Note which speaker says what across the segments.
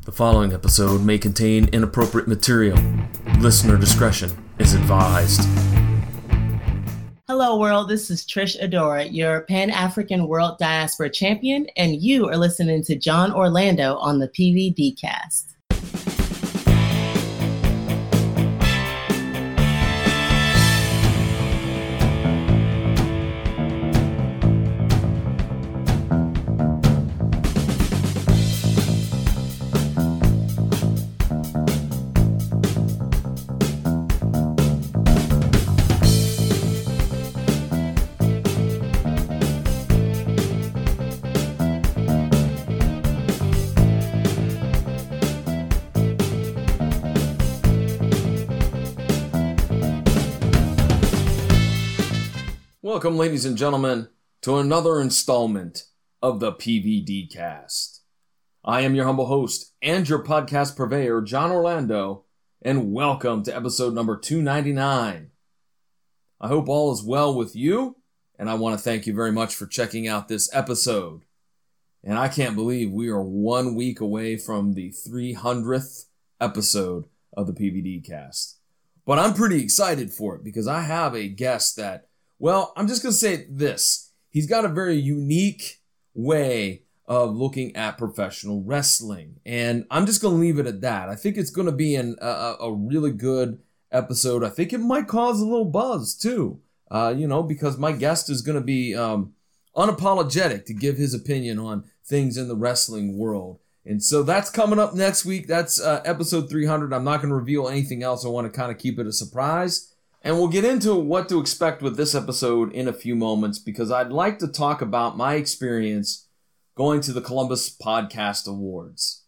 Speaker 1: The following episode may contain inappropriate material. Listener discretion is advised.
Speaker 2: Hello, world. This is Trish Adora, your Pan-African World Diaspora Champion, and you are listening to John Orlando on the PVD Cast.
Speaker 1: Welcome, ladies and gentlemen, to another installment of the PVD Cast. I am your humble host and your podcast purveyor, John Orlando, and welcome to episode number 299. I hope all is well with you, and I want to thank you very much for checking out this episode. And I can't believe we are 1 week away from the 300th episode of the PVD Cast. But I'm pretty excited for it because I have a guest that, well, I'm just going to say this. He's got a very unique way of looking at professional wrestling. And I'm just going to leave it at that. I think it's going to be a really good episode. I think it might cause a little buzz too, because my guest is going to be unapologetic to give his opinion on things in the wrestling world. And so that's coming up next week. That's episode 300. I'm not going to reveal anything else. I want to kind of keep it a surprise. And we'll get into what to expect with this episode in a few moments because I'd like to talk about my experience going to the Columbus Podcast Awards.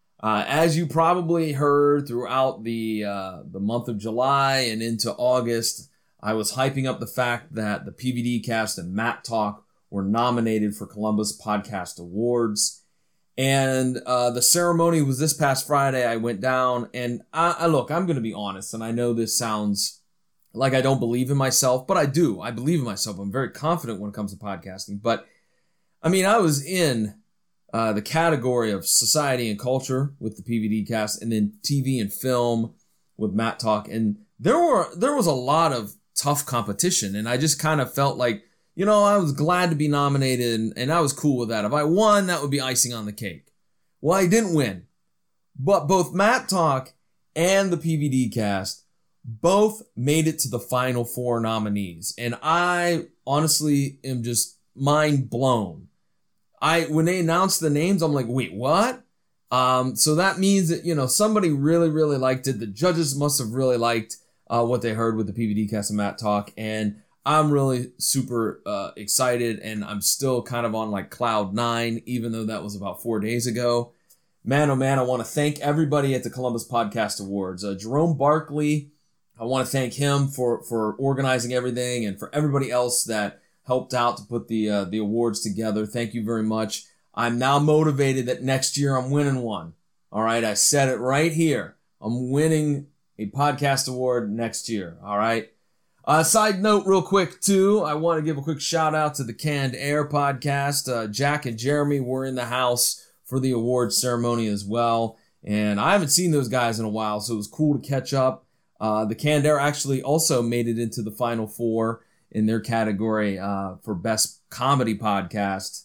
Speaker 1: As you probably heard throughout the month of July and into August, I was hyping up the fact that the PVD Cast and Matt Talk were nominated for Columbus Podcast Awards. And the ceremony was this past Friday. I went down and look, I'm going to be honest, and I know this sounds like I don't believe in myself, but I do. I believe in myself. I'm very confident when it comes to podcasting. But, I mean, I was in the category of society and culture with the PVD Cast and then TV and film with Matt Talk. And there was a lot of tough competition. And I just kind of felt like, I was glad to be nominated and I was cool with that. If I won, that would be icing on the cake. Well, I didn't win. But both Matt Talk and the PVD Cast both made it to the final four nominees. And I honestly am just mind blown. When they announced the names, I'm like, wait, what? So that means that, somebody really, really liked it. The judges must have really liked what they heard with the PVD Cast and Matt Talk. And I'm really super excited. And I'm still kind of on like cloud 9, even though that was about 4 days ago. Man, oh man, I want to thank everybody at the Columbus Podcast Awards. Jerome Barkley, I want to thank him for organizing everything and for everybody else that helped out to put the awards together. Thank you very much. I'm now motivated that next year I'm winning one. All right, I said it right here. I'm winning a podcast award next year. All right. Side note real quick too, I want to give a quick shout out to the Canned Air podcast. Jack and Jeremy were in the house for the awards ceremony as well. And I haven't seen those guys in a while, so it was cool to catch up. The Canned Air actually also made it into the final four in their category for best comedy podcast.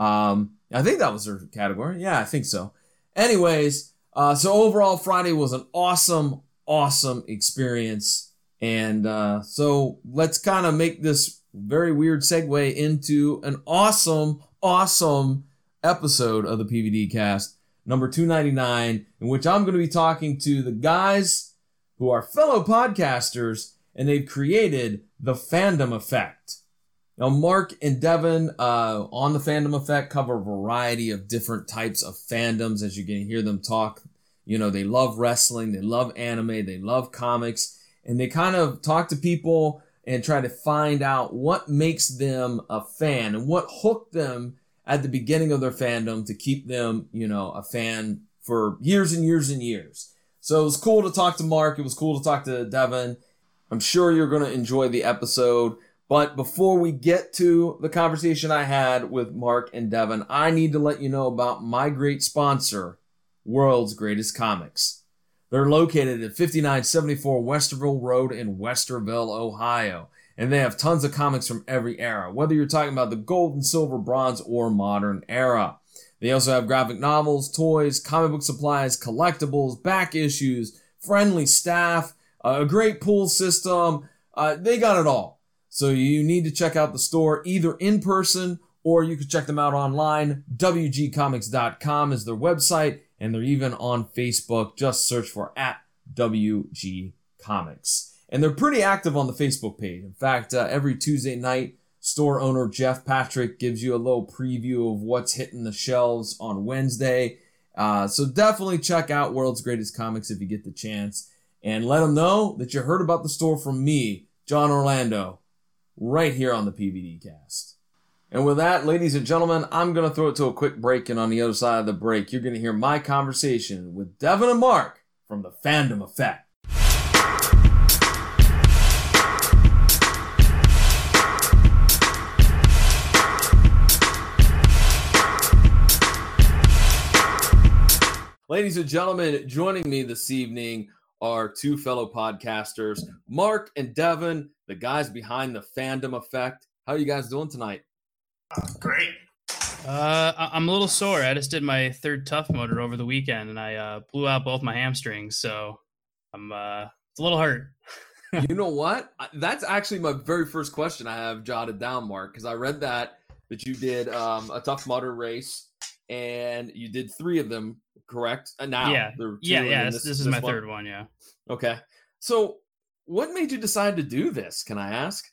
Speaker 1: I think that was their category. Yeah, I think so. Anyways, so overall Friday was an awesome experience. And so let's kind of make this very weird segue into an awesome episode of the PVD Cast, number 299, in which I'm going to be talking to the guys who are fellow podcasters, and they've created the Fandom Effect. Now, Mark and Devin on the Fandom Effect cover a variety of different types of fandoms, as you can hear them talk. They love wrestling, they love anime, they love comics, and they kind of talk to people and try to find out what makes them a fan and what hooked them at the beginning of their fandom to keep them, a fan for years and years and years. So it was cool to talk to Mark. It was cool to talk to Devin. I'm sure you're going to enjoy the episode. But before we get to the conversation I had with Mark and Devin, I need to let you know about my great sponsor, World's Greatest Comics. They're located at 5974 Westerville Road in Westerville, Ohio. And they have tons of comics from every era, whether you're talking about the gold and silver, bronze, or modern era. They also have graphic novels, toys, comic book supplies, collectibles, back issues, friendly staff, a great pool system. They got it all. So you need to check out the store either in person or you can check them out online. WGComics.com is their website, and they're even on Facebook. Just search for @WGComics. And they're pretty active on the Facebook page. In fact, every Tuesday night, store owner Jeff Patrick gives you a little preview of what's hitting the shelves on Wednesday. So definitely check out World's Greatest Comics if you get the chance. And let them know that you heard about the store from me, John Orlando, right here on the PVD Cast. And with that, ladies and gentlemen, I'm going to throw it to a quick break. And on the other side of the break, you're going to hear my conversation with Devin and Mark from the Fandom Effect. Ladies and gentlemen, joining me this evening are two fellow podcasters, Mark and Devin, the guys behind the Fandom Effect. How are you guys doing tonight?
Speaker 3: Great.
Speaker 4: I'm a little sore. I just did my third Tough Mudder over the weekend, and I blew out both my hamstrings, so I'm it's a little hurt.
Speaker 1: You know what? That's actually my very first question I have jotted down, Mark, because I read that you did a Tough Mudder race, and you did 3 of them, correct? Now,
Speaker 4: yeah. This is my third one, yeah.
Speaker 1: Okay. So what made you decide to do this, can I ask?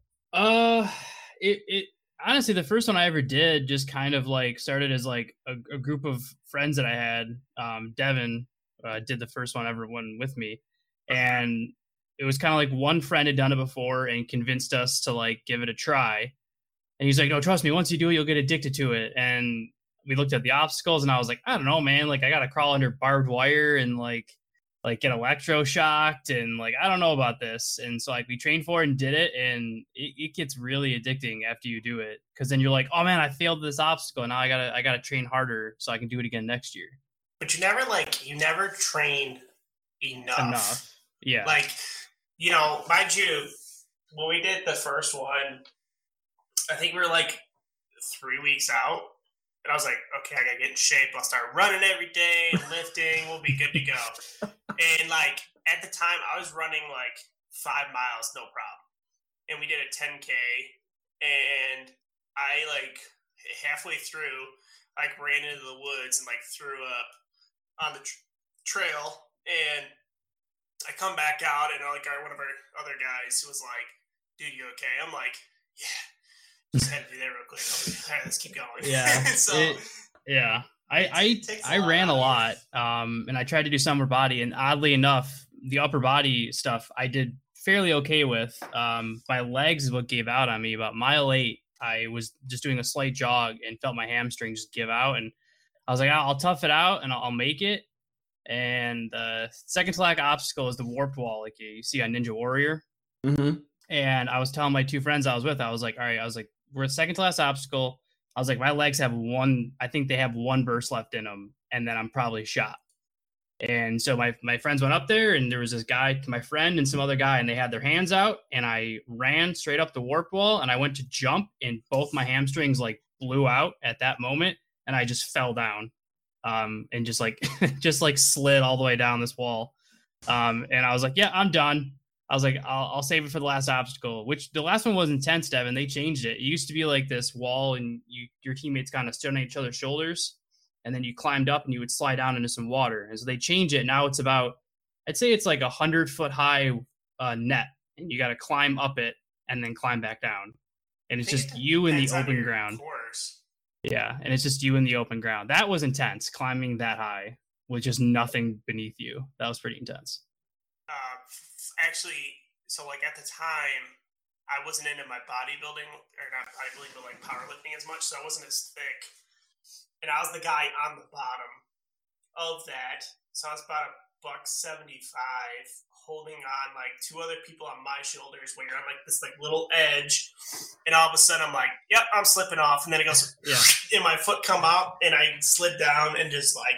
Speaker 4: It honestly, the first one I ever did just kind of like started as like a group of friends that I had. Devin did the first one with me, and it was kind of like one friend had done it before and convinced us to like give it a try. And he's like, "No, trust me, once you do it, you'll get addicted to it." And we looked at the obstacles, and I was like, "I don't know, man. Like, I gotta crawl under barbed wire and like get electroshocked, and like I don't know about this." And so like we trained for it and did it, and it gets really addicting after you do it, because then you're like, "Oh man, I failed this obstacle. Now I gotta train harder so I can do it again next year."
Speaker 3: But you never trained enough.
Speaker 4: Yeah.
Speaker 3: Like, mind you, when we did the first one, I think we were like 3 weeks out. And I was like, okay, I gotta get in shape. I'll start running every day, lifting. We'll be good to go. And like at the time, I was running like 5 miles, no problem. And we did a 10K. And I like halfway through, like ran into the woods and like threw up on the trail. And I come back out, and like one of our other guys was like, "Dude, you okay?" I'm like, "Yeah." Just had to do that real quick. All right, let's keep going.
Speaker 4: Yeah. I ran a lot, and I tried to do some upper body, and oddly enough, the upper body stuff I did fairly okay with. My legs is what gave out on me. About mile 8, I was just doing a slight jog and felt my hamstrings give out, and I was like, I'll tough it out and I'll make it. And the second to last obstacle is the warped wall, like you see on Ninja Warrior.
Speaker 1: Mm-hmm.
Speaker 4: And I was telling my 2 friends I was with, I was like, all right, we're at second to last obstacle. I was like, my legs have I think they have 1 burst left in them, and then I'm probably shot. And so my friends went up there, and there was this guy, my friend, and some other guy, and they had their hands out, and I ran straight up the warp wall, and I went to jump, and both my hamstrings like blew out at that moment, and I just fell down, and just like slid all the way down this wall. And I was like, yeah, I'm done. I was like, I'll save it for the last obstacle, which the last one was intense, Devin. They changed it. It used to be like this wall, and your teammates kind of stood on each other's shoulders, and then you climbed up and you would slide down into some water. And so they changed it. Now it's about, I'd say it's like 100-foot high net, and you got to climb up it and then climb back down. And it's just you in the open ground.
Speaker 3: Course.
Speaker 4: Yeah, and it's just you in the open ground. That was intense, climbing that high with just nothing beneath you. That was pretty intense.
Speaker 3: Actually, so like at the time, I wasn't into my bodybuilding, or not bodybuilding, but like powerlifting as much, so I wasn't as thick. And I was the guy on the bottom of that, so I was about $175, holding on like 2 other people on my shoulders, where you're on like this like little edge, and all of a sudden I'm like, yep, I'm slipping off, and then it goes, and my foot come out, and I slid down and just like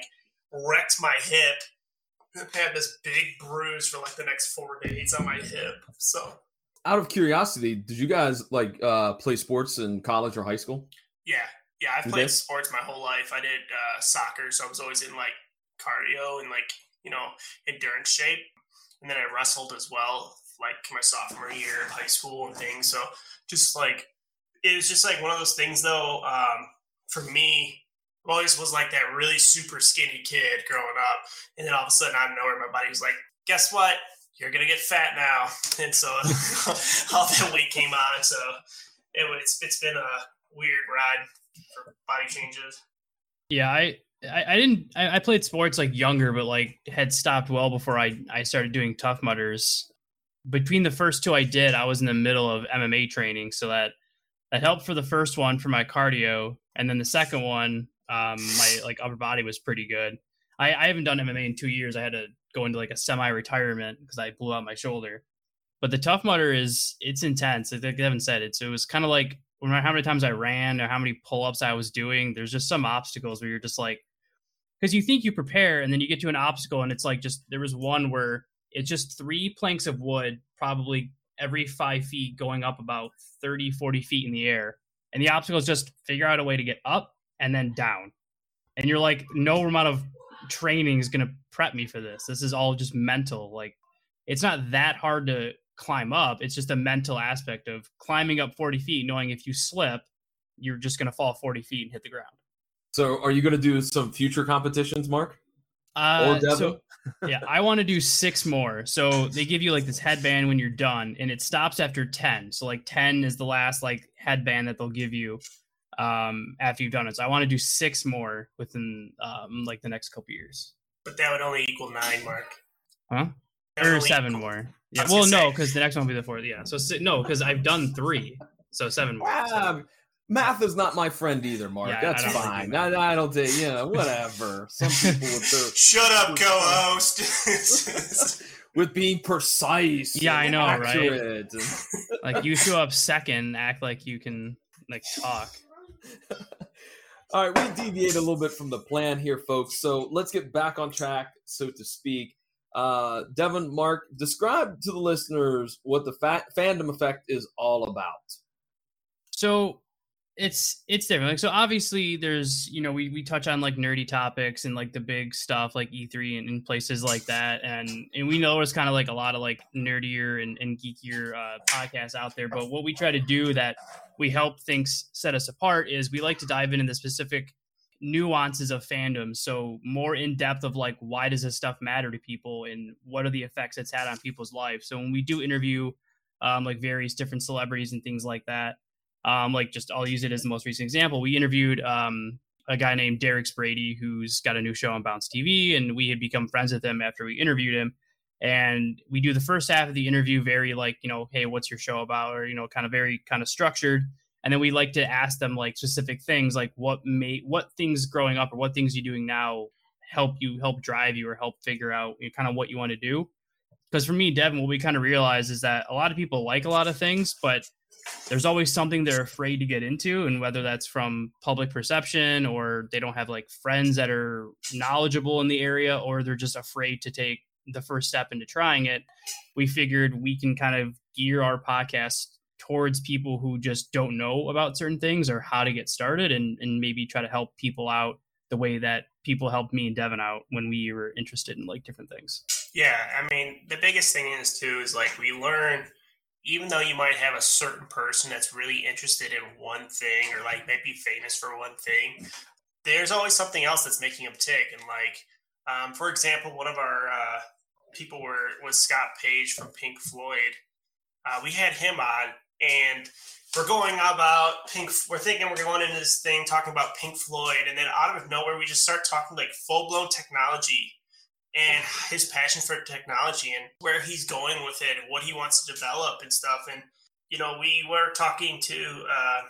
Speaker 3: wrecked my hip. I've had this big bruise for like the next 4 days on my hip. So,
Speaker 1: out of curiosity, did you guys play sports in college or high school?
Speaker 3: Yeah. I've played sports my whole life. I did soccer, so I was always in like cardio and like, you know, endurance shape. And then I wrestled as well, like my sophomore year of high school and things. So just like, it was just like one of those things though, for me, I always was like that really super skinny kid growing up. And then all of a sudden out of nowhere, my body was like, guess what? You're going to get fat now. And so all that weight came on. So it's been a weird ride for body changes.
Speaker 4: Yeah, I played sports like younger, but like had stopped well before I started doing Tough Mudders. Between the first two I did, I was in the middle of MMA training, so that helped for the first one for my cardio, and then the second one, my like upper body was pretty good. I haven't done MMA in 2 years. I had to go into like a semi-retirement because I blew out my shoulder. But the Tough Mudder it's intense. Like Devin said, it was kind of like no matter how many times I ran or how many pull-ups I was doing, there's just some obstacles where you're just like, because you think you prepare and then you get to an obstacle and it's like just, there was one where it's just 3 planks of wood, probably every 5 feet going up about 30, 40 feet in the air. And the obstacle is just figure out a way to get up and then down. And you're like, no amount of training is going to prep me for this. This is all just mental. Like, it's not that hard to climb up. It's just a mental aspect of climbing up 40 feet, knowing if you slip, you're just going to fall 40 feet and hit the ground.
Speaker 1: So are you going to do some future competitions, Mark? Or Devin?
Speaker 4: So, yeah, I want to do 6 more. So they give you like this headband when you're done and it stops after 10. So like 10 is the last like headband that they'll give you after you've done it. So I want to do 6 more within like the next couple years.
Speaker 3: But that would only equal 9, Mark.
Speaker 4: Huh? Or 7 more. Yeah. Well, no, because the next one will be the 4th. Yeah. So no, because I've done 3. So 7 more.
Speaker 1: Math is not my friend either, Mark. Yeah, that's fine. I don't think, whatever. Some people with their...
Speaker 3: Shut up, co-host.
Speaker 1: with being precise.
Speaker 4: Yeah, I know,
Speaker 1: accurate.
Speaker 4: Right? Like, you show up second, act like you can, like, talk.
Speaker 1: All right, we deviate a little bit from the plan here, folks. So let's get back on track, so to speak. Devin, Mark, describe to the listeners what the fandom effect is all about.
Speaker 4: So it's different. Like, so obviously there's, we touch on like nerdy topics and like the big stuff like E3 and places like that. And we know there's kind of like a lot of like nerdier and geekier podcasts out there. But what we try to do that we help things set us apart is we like to dive into the specific nuances of fandom. So more in depth of like, why does this stuff matter to people and what are the effects it's had on people's lives? So when we do interview like various different celebrities and things like that, like just I'll use it as the most recent example. We interviewed a guy named Derek Sprady, who's got a new show on Bounce TV, and we had become friends with him after we interviewed him. And we do the first half of the interview very like, hey, what's your show about? Or, kind of very kind of structured. And then we like to ask them like specific things, like what things growing up or what things you're doing now help drive you or help figure out kind of what you want to do. Because for me, Devin, what we kind of realize is that a lot of people like a lot of things, but there's always something they're afraid to get into. And whether that's from public perception or they don't have like friends that are knowledgeable in the area, or they're just afraid to take the first step into trying it, we figured we can kind of gear our podcast towards people who just don't know about certain things or how to get started and maybe try to help people out the way that people helped me and Devin out when we were interested in like different things.
Speaker 3: Yeah. I mean, the biggest thing is too, is like we learn, even though you might have a certain person that's really interested in one thing or like maybe famous for one thing, there's always something else that's making them tick. And like, for example, one of our people was Scott Page from Pink Floyd. We had him on, and we're going about we're thinking we're going into this thing talking about Pink Floyd, and then out of nowhere we just start talking like full-blown technology and his passion for technology and where he's going with it and what he wants to develop and stuff. And we were talking to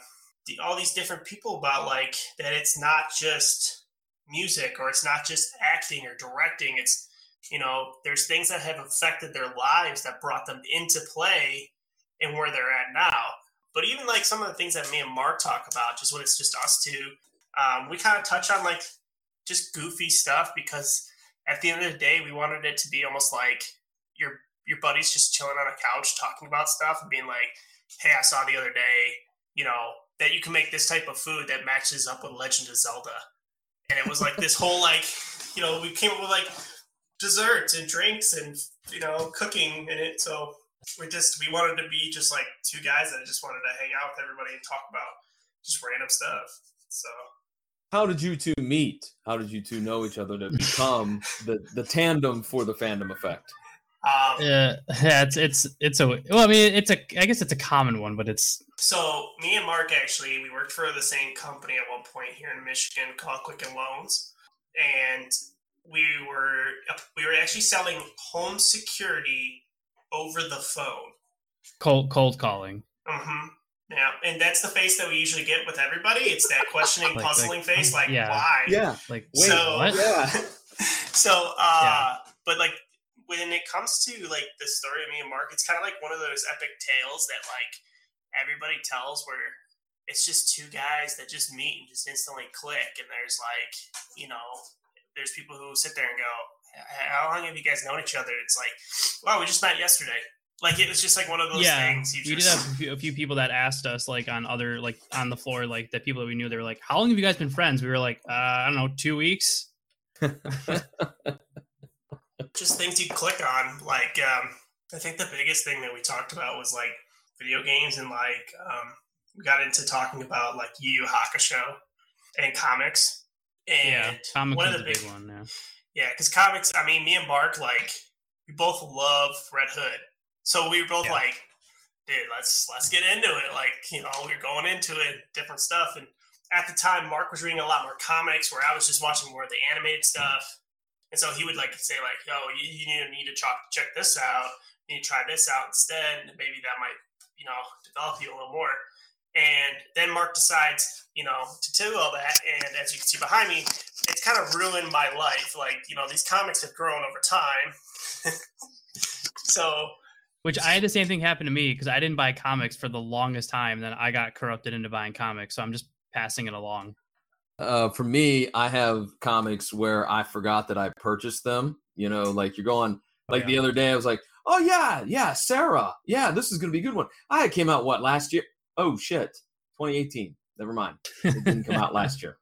Speaker 3: all these different people about like that it's not just music or it's not just acting or directing. It's there's things that have affected their lives that brought them into play and where they're at now. But even like some of the things that me and Mark talk about, just when it's just us two, we kind of touch on like just goofy stuff, because at the end of the day, we wanted it to be almost like your buddies just chilling on a couch talking about stuff and being like, hey, I saw the other day, that you can make this type of food that matches up with Legend of Zelda. And it was like this whole we came up with like desserts and drinks and, cooking in it. So we wanted to be just like two guys that just wanted to hang out with everybody and talk about just random stuff. So
Speaker 1: how did you two meet? How did you two know each other to become the tandem for the Fandom Effect?
Speaker 4: I guess it's a common one, but it's.
Speaker 3: So me and Mark, actually, we worked for the same company at one point here in Michigan called Quicken Loans. And we were actually selling home security over the phone.
Speaker 4: Cold calling.
Speaker 3: Mm-hmm. Yeah, and that's the face that we usually get with everybody. It's that questioning, puzzling face, why?
Speaker 1: Yeah.
Speaker 4: Like,
Speaker 1: wait, what? Yeah.
Speaker 3: So, but like when it comes to like the story of me and Mark, it's kind of like one of those epic tales that like everybody tells, where it's just two guys that just meet and just instantly click. And there's like, there's people who sit there and go, how long have you guys known each other? It's like, wow, we just met yesterday. Like, it was just like one of those things.
Speaker 4: We did have a few people that asked us, like, on other, like, on the floor, like, the people that we knew, they were like, how long have you guys been friends? We were like, I don't know, 2 weeks.
Speaker 3: Just things you click on. Like, I think the biggest thing that we talked about was, like, video games, and, like, we got into talking about, like, Yu Yu Hakusho and comics. And
Speaker 4: comics is a big one, yeah.
Speaker 3: Yeah, because comics, I mean, me and Mark, like, we both love Red Hood. So we were both like, dude, let's get into it. Like, we were going into it, different stuff. And at the time, Mark was reading a lot more comics, where I was just watching more of the animated stuff. And so he would like say like, yo, you need to check this out. You need to try this out instead. And maybe that might, develop you a little more. And then Mark decides, to do all that. And as you can see behind me, it's kind of ruined my life. Like, these comics have grown over time. So...
Speaker 4: Which I had the same thing happen to me, because I didn't buy comics for the longest time. Then I got corrupted into buying comics. So I'm just passing it along.
Speaker 1: For me, I have comics where I forgot that I purchased them. Like you're going, the other day I was like, oh yeah, Sarah. Yeah, this is going to be a good one. It came out, last year? Oh shit, 2018. Never mind. It didn't come out last year.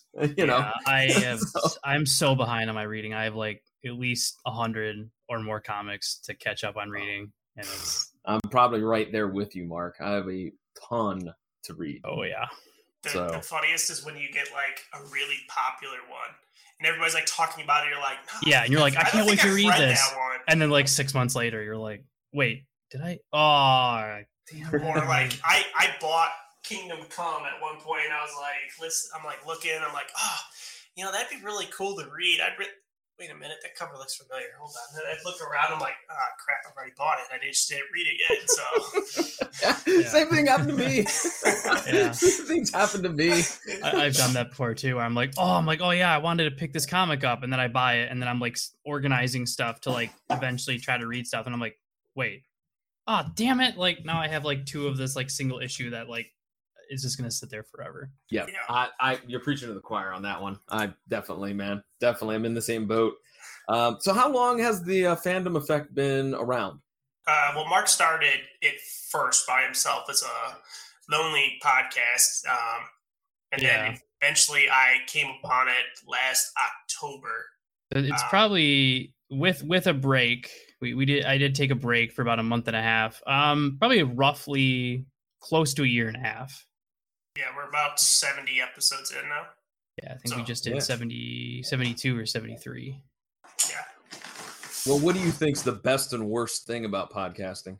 Speaker 4: I'm so behind on my reading. I have like at least 100 or more comics to catch up on reading. And
Speaker 1: I'm probably right there with you, Mark. I have a ton to read.
Speaker 4: Oh yeah.
Speaker 3: The funniest is when you get like a really popular one, and everybody's like talking about it. You're like, no,
Speaker 4: and you're like, I can't wait to read this. And then like 6 months later, you're like, wait, did I? Oh, damn.
Speaker 3: Or like, I bought Kingdom Come at one point, and I was like, I'm like looking, I'm like, that'd be really cool to read. Wait a minute, that cover looks familiar. Hold on. And I look around, I'm like, crap, I've already bought it. I just didn't read it yet. So
Speaker 1: Same thing happened to me. Things happened to me.
Speaker 4: I've done that before too, where I'm like, oh yeah, I wanted to pick this comic up, and then I buy it, and then I'm like organizing stuff to like eventually try to read stuff, and I'm like, wait, damn it, like now I have like 2 of this like single issue that like is just gonna sit there forever.
Speaker 1: Yeah. You're preaching to the choir on that one. I definitely, man. Definitely. I'm in the same boat. So how long has the Fandom Effect been around?
Speaker 3: Well, Mark started it first by himself as a lonely podcast. And then eventually I came upon it last October.
Speaker 4: It's probably with a break. I did take a break for about a month and a half. Probably roughly close to a year and a half.
Speaker 3: Yeah, we're about 70 episodes in now.
Speaker 4: Yeah, I think we just did 70, 72 or 73.
Speaker 3: Yeah.
Speaker 1: Well, what do you think's the best and worst thing about podcasting?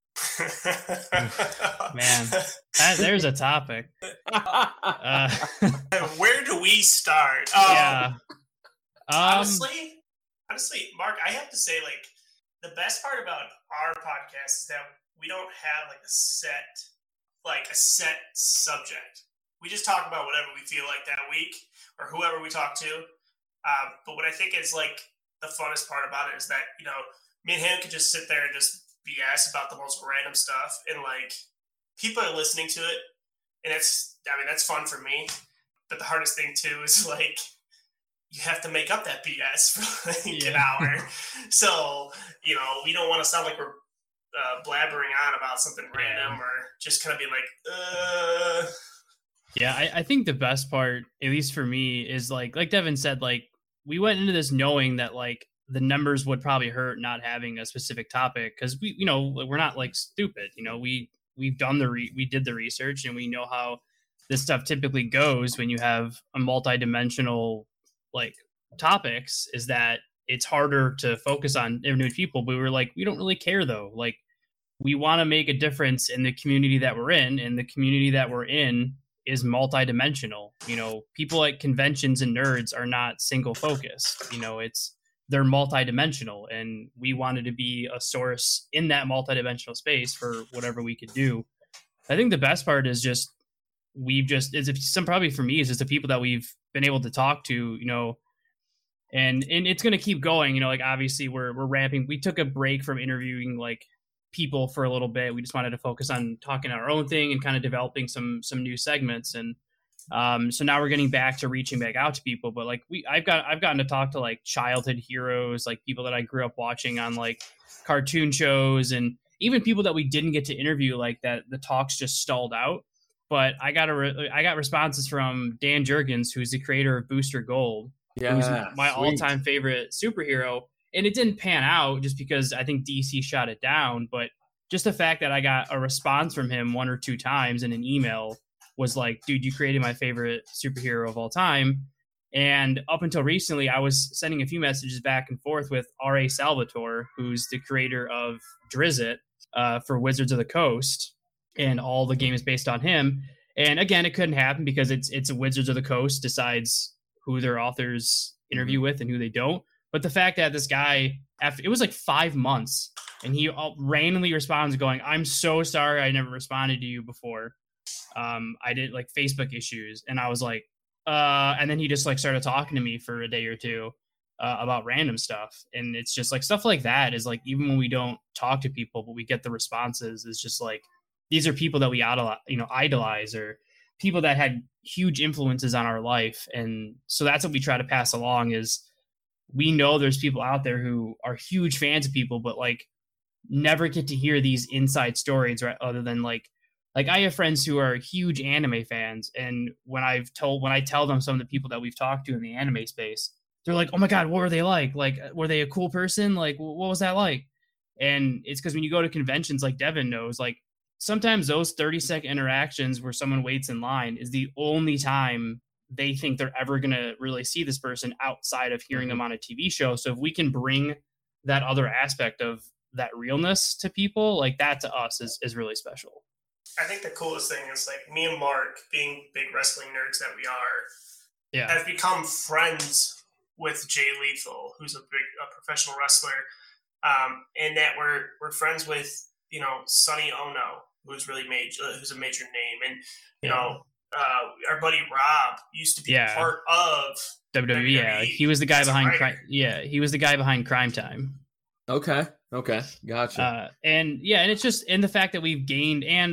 Speaker 4: Man, there's a topic.
Speaker 3: Where do we start? Honestly, Mark, I have to say, like, the best part about our podcast is that we don't have like a set subject. We just talk about whatever we feel like that week, or whoever we talk to. But what I think is like the funnest part about it is that, me and him could just sit there and just BS about the most random stuff, and like people are listening to it, and that's fun for me. But the hardest thing too is like you have to make up that BS for like an hour. So, we don't want to sound like we're blabbering on about something random or just kind of be like,
Speaker 4: Yeah, I think the best part, at least for me, is like Devin said, like we went into this knowing that like the numbers would probably hurt not having a specific topic because we're not like stupid. We've done we did the research and we know how this stuff typically goes when you have a multi-dimensional like topics, is that it's harder to focus on new people. But we were like, we don't really care though. Like we want to make a difference in the community that we're in, and the community that we're in is multi-dimensional. People at conventions and nerds are not single focused. They're multi-dimensional, and we wanted to be a source in that multi-dimensional space for whatever we could do. I think the best part is just probably for me is just the people that we've been able to talk to, and it's going to keep going. Like obviously we're ramping. We took a break from interviewing like people for a little bit. We just wanted to focus on talking our own thing and kind of developing some new segments. And so now we're getting back to reaching back out to people. But like I've gotten to talk to like childhood heroes, like people that I grew up watching on like cartoon shows, and even people that we didn't get to interview, like that the talks just stalled out. But I got responses from Dan Jurgens, who's the creator of Booster Gold, who's my all-time favorite superhero. And it didn't pan out just because I think DC shot it down. But just the fact that I got a response from him 1 or 2 times in an email was like, dude, you created my favorite superhero of all time. And up until recently, I was sending a few messages back and forth with R.A. Salvatore, who's the creator of Drizzt for Wizards of the Coast. And all the game is based on him. And again, it couldn't happen because it's a Wizards of the Coast decides who their authors interview with and who they don't. But the fact that this guy, after it was like 5 months, and he randomly responds going, "I'm so sorry I never responded to you before. I did like Facebook issues." And I was like, and then he just like started talking to me for a day or two about random stuff. And it's just like stuff like that is like, even when we don't talk to people, but we get the responses, is just like, these are people that we idolize, or people that had huge influences on our life. And so that's what we try to pass along, is we know there's people out there who are huge fans of people, but like never get to hear these inside stories, right? Other than like I have friends who are huge anime fans. And when I tell them some of the people that we've talked to in the anime space, they're like, "Oh my God, what were they like? Like, were they a cool person? Like, what was that like?" And it's because when you go to conventions, like Devin knows, like sometimes those 30-second interactions where someone waits in line is the only time they think they're ever going to really see this person outside of hearing them on a TV show. So if we can bring that other aspect of that realness to people, like that to us is really special.
Speaker 3: I think the coolest thing is like me and Mark, being big wrestling nerds that we are, have become friends with Jay Lethal, who's a professional wrestler, and that we're friends with, Sonny Ono, who's a major name, and our buddy Rob used to be part of
Speaker 4: WWE. Yeah, he was the guy behind he was the guy behind Crime Time.
Speaker 1: Okay, gotcha.
Speaker 4: And it's just, and the fact that we've gained, and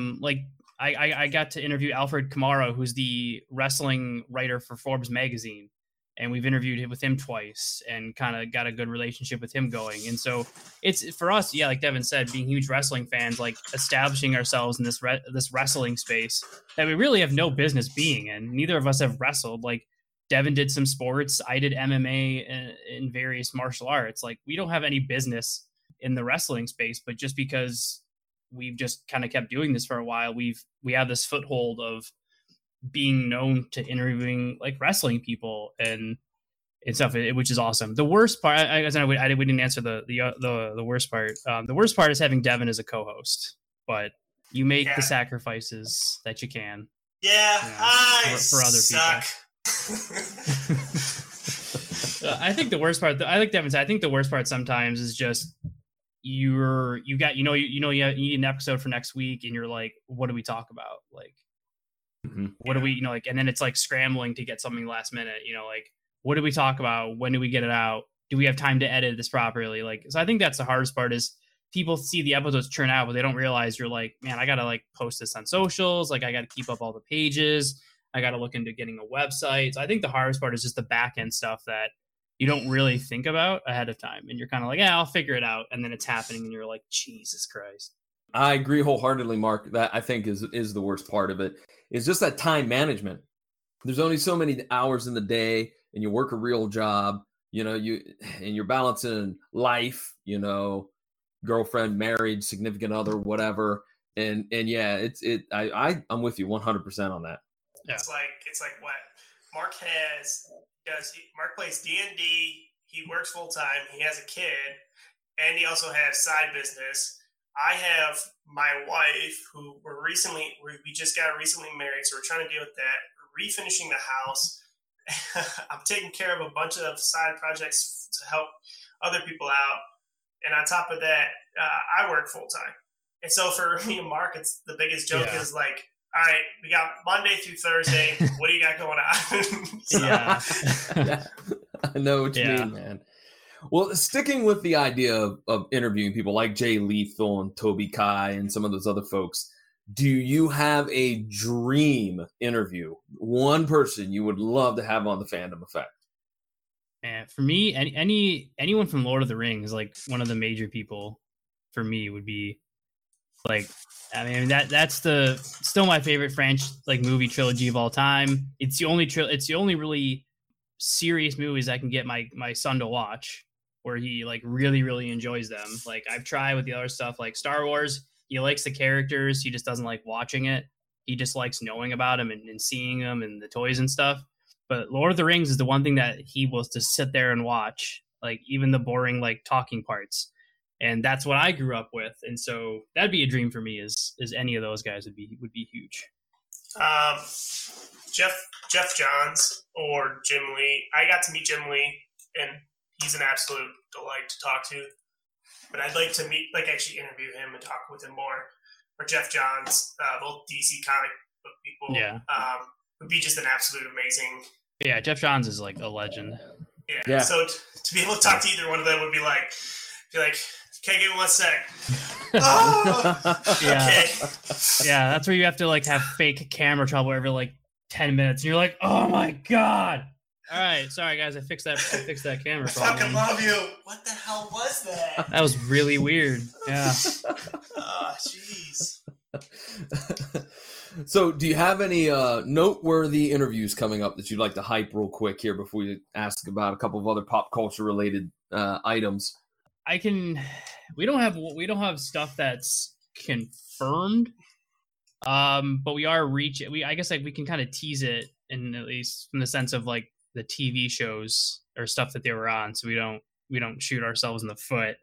Speaker 4: I got to interview Alfred Kamara, who's the wrestling writer for Forbes magazine, and we've interviewed with him twice and kind of got a good relationship with him going. And so it's for us, like Devin said, being huge wrestling fans, like establishing ourselves in this wrestling space that we really have no business being in. Neither of us have wrestled. Like Devin did some sports, I did MMA in various martial arts. Like we don't have any business in the wrestling space, but just because we've just kind of kept doing this for a while, we have this foothold of being known to interviewing like wrestling people and stuff, which is awesome. The worst part, we didn't answer the worst part. The worst part is having Devin as a co-host, but you make the sacrifices that you can.
Speaker 3: Yeah,
Speaker 4: for other
Speaker 3: suck.
Speaker 4: People. I think the worst part, I like Devin said, I think the worst part sometimes is just you need an episode for next week, and you're like, what do we talk about? Like, what do we, and then it's like scrambling to get something last minute, like, what do we talk about? When do we get it out? Do we have time to edit this properly? Like, so I think that's the hardest part, is people see the episodes churn out, but they don't realize you're like, man, I got to like post this on socials. Like I got to keep up all the pages. I got to look into getting a website. So I think the hardest part is just the back end stuff that you don't really think about ahead of time. And you're kind of like, yeah, I'll figure it out. And then it's happening and you're like, Jesus Christ.
Speaker 1: I agree wholeheartedly, Mark. That I think is the worst part of it. It's just that time management. There's only so many hours in the day, and you work a real job, and you're balancing life, girlfriend, married, significant other, whatever. And yeah, I'm with you 100% on that.
Speaker 3: Yeah. It's like what Mark Mark plays D&D. He works full time. He has a kid, and he also has side business. I have my wife who we just got recently married, so we're trying to deal with that. We're refinishing the house. I'm taking care of a bunch of side projects to help other people out, and on top of that, I work full time. And so for me and Mark, it's the biggest joke is like, all right, we got Monday through Thursday. What do you got going on?
Speaker 1: Yeah, I know what you mean, man. Well, sticking with the idea of interviewing people like Jay Lethal and Toby Kai and some of those other folks, do you have a dream interview? One person you would love to have on the Fandom Effect?
Speaker 4: And for me, anyone from Lord of the Rings, like one of the major people for me would be like, I mean, that's still my favorite movie trilogy of all time. It's the only really serious movies I can get my son to watch, where he like really, really enjoys them. Like I've tried with the other stuff, like Star Wars, he likes the characters. He just doesn't like watching it. He just likes knowing about them and seeing them and the toys and stuff. But Lord of the Rings is the one thing that he will just sit there and watch, like even the boring, like talking parts. And that's what I grew up with. And so that'd be a dream for me is any of those guys would be huge.
Speaker 3: Jeff Johns or Jim Lee. I got to meet Jim Lee, and he's an absolute delight to talk to. But I'd like to actually interview him and talk with him more. Or Jeff Johns, both DC comic book people.
Speaker 4: Yeah.
Speaker 3: Would be just an absolute amazing.
Speaker 4: Yeah, Jeff Johns is like a legend.
Speaker 3: Yeah. So to be able to talk to either one of them would be like, okay, give me 1 sec. Oh!
Speaker 4: Yeah.
Speaker 3: Okay.
Speaker 4: Yeah, that's where you have to like have fake camera trouble every like 10 minutes. And you're like, oh my God. All right, sorry guys, I fixed that camera problem.
Speaker 3: I fucking love you. What the hell was that?
Speaker 4: That was really weird. Yeah.
Speaker 3: Oh, jeez.
Speaker 1: So, do you have any noteworthy interviews coming up that you'd like to hype real quick here before we ask about a couple of other pop culture related items?
Speaker 4: We don't have stuff that's confirmed. But we are I guess like we can kind of tease it, in at least from the sense of like the TV shows or stuff that they were on, so we don't shoot ourselves in the foot,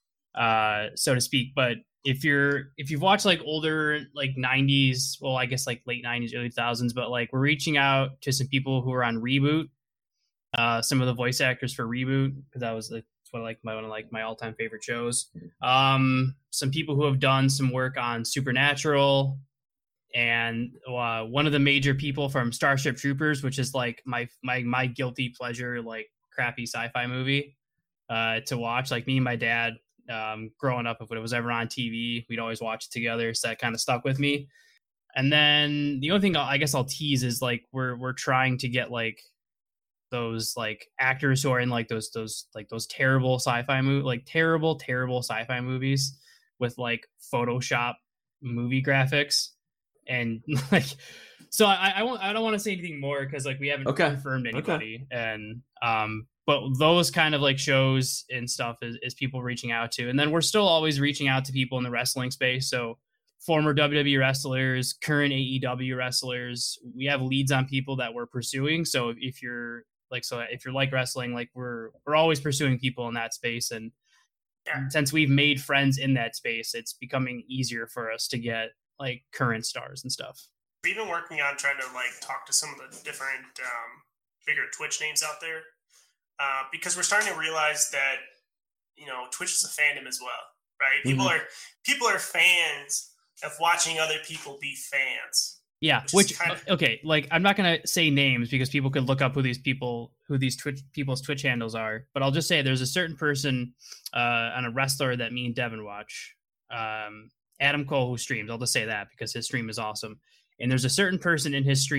Speaker 4: so to speak. But if you've watched like older like 90s, well, I guess like late 90s, early 2000s, but like we're reaching out to some people who are on Reboot, some of the voice actors for Reboot, because that was one of my all-time favorite shows. Some people who have done some work on Supernatural, and one of the major people from Starship Troopers, which is like my guilty pleasure, like crappy sci-fi movie to watch. Like me and my dad, growing up, if it was ever on TV, we'd always watch it together. So that kind of stuck with me. And then the only thing I guess I'll tease is like we're trying to get like those like actors who are in like those terrible sci-fi terrible sci-fi movies with like Photoshop movie graphics. And like, so I don't want to say anything more because like we haven't confirmed anybody. And but those kind of like shows and stuff is people reaching out to. And then we're still always reaching out to people in the wrestling space. So former WWE wrestlers, current AEW wrestlers, we have leads on people that we're pursuing. So if you're like wrestling, like we're always pursuing people in that space. And since we've made friends in that space, it's becoming easier for us to get like current stars and stuff.
Speaker 3: We've been working on trying to like talk to some of the different bigger Twitch names out there, because we're starting to realize that Twitch is a fandom as well, right?
Speaker 1: Mm-hmm.
Speaker 3: People are fans of watching other people be fans.
Speaker 4: Yeah, okay, like I'm not gonna say names because people could look up who these people's Twitch handles are, but I'll just say there's a certain person on a wrestler that me and Devin watch. Adam Cole, who streams. I'll just say that because his stream is awesome. And there's a certain person in his stream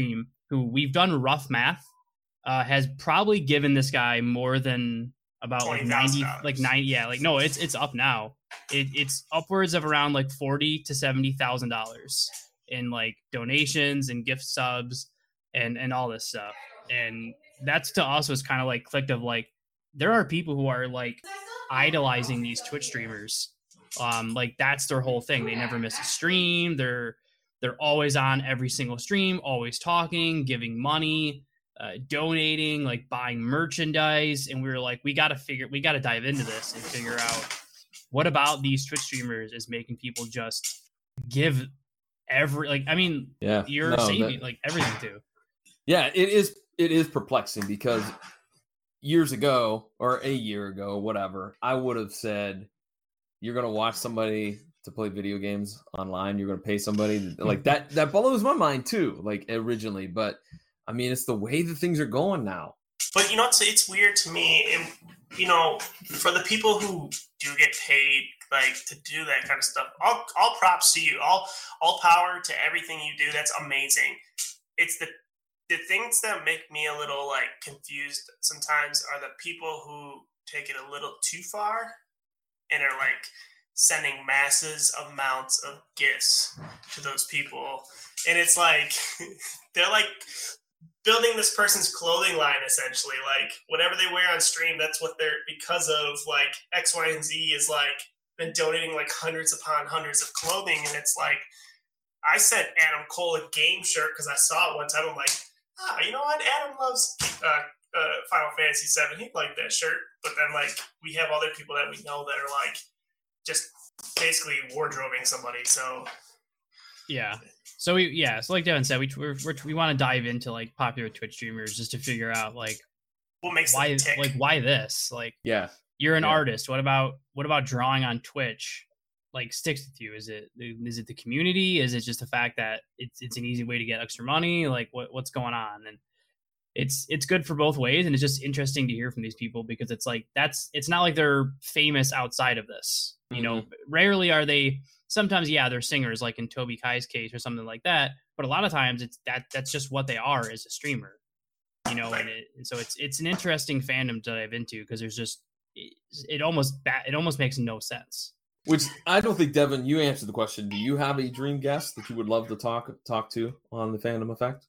Speaker 4: who we've done rough math, has probably given this guy more than about like 90, like 90. Yeah, like no, it's up now. It's upwards of around like $40,000 to $70,000 in like donations and gift subs and all this stuff. And that's to us was kind of like clicked of like, there are people who are like idolizing these Twitch streamers. Like that's their whole thing. They never miss a stream. They're always on every single stream, always talking, giving money, donating, like buying merchandise. And we were like, we got to dive into this and figure out what about these Twitch streamers is making people just give you're saving like everything too.
Speaker 1: Yeah, it is perplexing because years ago or a year ago, whatever, I would have said, you're going to watch somebody to play video games online. You're going to pay somebody like that. That blows my mind too, like originally. But I mean, it's the way that things are going now.
Speaker 3: But you know, it's weird to me. And, you know, for the people who do get paid, like to do that kind of stuff, all props to you. All power to everything you do. That's amazing. It's the things that make me a little like confused sometimes are the people who take it a little too far and are like sending masses amounts of gifts to those people. And it's like, they're like building this person's clothing line, essentially. Like whatever they wear on stream, that's what they're, because of like X, Y, and Z is like been donating like hundreds upon hundreds of clothing. And it's like, I sent Adam Cole a game shirt because I saw it one time. I'm like, you know what? Adam loves Final Fantasy VII. He'd like that shirt. But then, like, we have other people that we know that are, like, just basically wardrobing somebody. So,
Speaker 4: yeah. So, so like Devin said, we want to dive into, like, popular Twitch streamers just to figure out, like,
Speaker 3: what makes them tick?
Speaker 4: Like, why this? Like,
Speaker 1: yeah,
Speaker 4: you're an artist. What about drawing on Twitch? Like sticks with you? Is it the community? Is it just the fact that it's an easy way to get extra money? Like what's going on? And it's good for both ways, and it's just interesting to hear from these people because it's like it's not like they're famous outside of this. You know, rarely are they. Sometimes, yeah, they're singers, like in Toby Kai's case or something like that. But a lot of times, that's just what they are as a streamer. You know, and so it's an interesting fandom to dive into because there's just it almost makes no sense.
Speaker 1: Which I don't think, Devin, you answered the question. Do you have a dream guest that you would love to talk to on the Fandom Effect?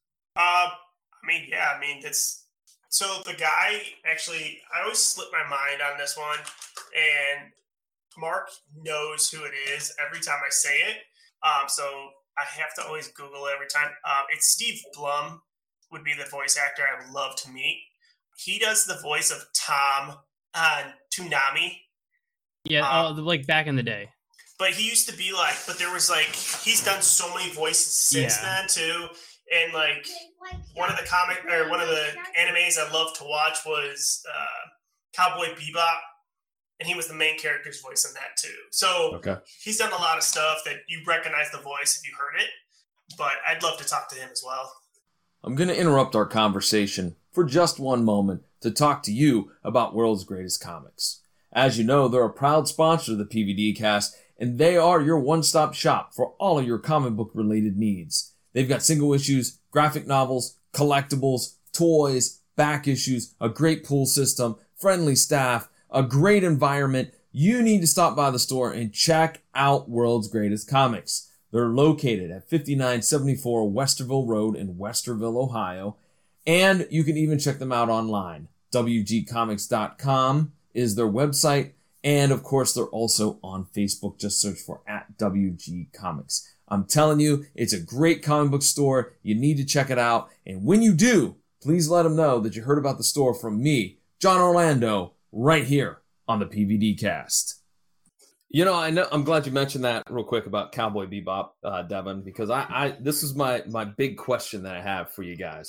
Speaker 3: It's so the guy actually. I always slip my mind on this one, and Mark knows who it is every time I say it. So I have to always Google it every time. It's Steve Blum would be the voice actor I would love to meet. He does the voice of Tom on Toonami.
Speaker 4: Yeah, like back in the day.
Speaker 3: But he used to be like, but there was like, he's done so many voices since then too. And like one of the animes I love to watch was Cowboy Bebop, and he was the main character's voice in that too. So He's done a lot of stuff that you recognize the voice if you heard it. But I'd love to talk to him as well.
Speaker 1: I'm going to interrupt our conversation for just one moment to talk to you about World's Greatest Comics. As you know, they're a proud sponsor of the PVD Cast, and they are your one-stop shop for all of your comic book-related needs. They've got single issues, graphic novels, collectibles, toys, back issues, a great pool system, friendly staff, a great environment. You need to stop by the store and check out World's Greatest Comics. They're located at 5974 Westerville Road in Westerville, Ohio, and you can even check them out online. WGComics.com is their website, and of course they're also on Facebook. Just search for @WG Comics. I'm telling you, it's a great comic book store. You need to check it out, and when you do, please let them know that you heard about the store from me, John Orlando, right here on the PVD Cast. You know, I'm glad you mentioned that real quick about Cowboy Bebop, Devin, because this is my big question that I have for you guys.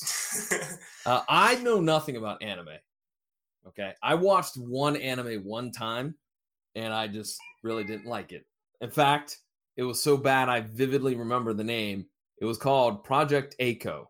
Speaker 1: I know nothing about anime. Okay, I watched one anime one time, and I just really didn't like it. In fact, it was so bad I vividly remember the name. It was called Project A-ko.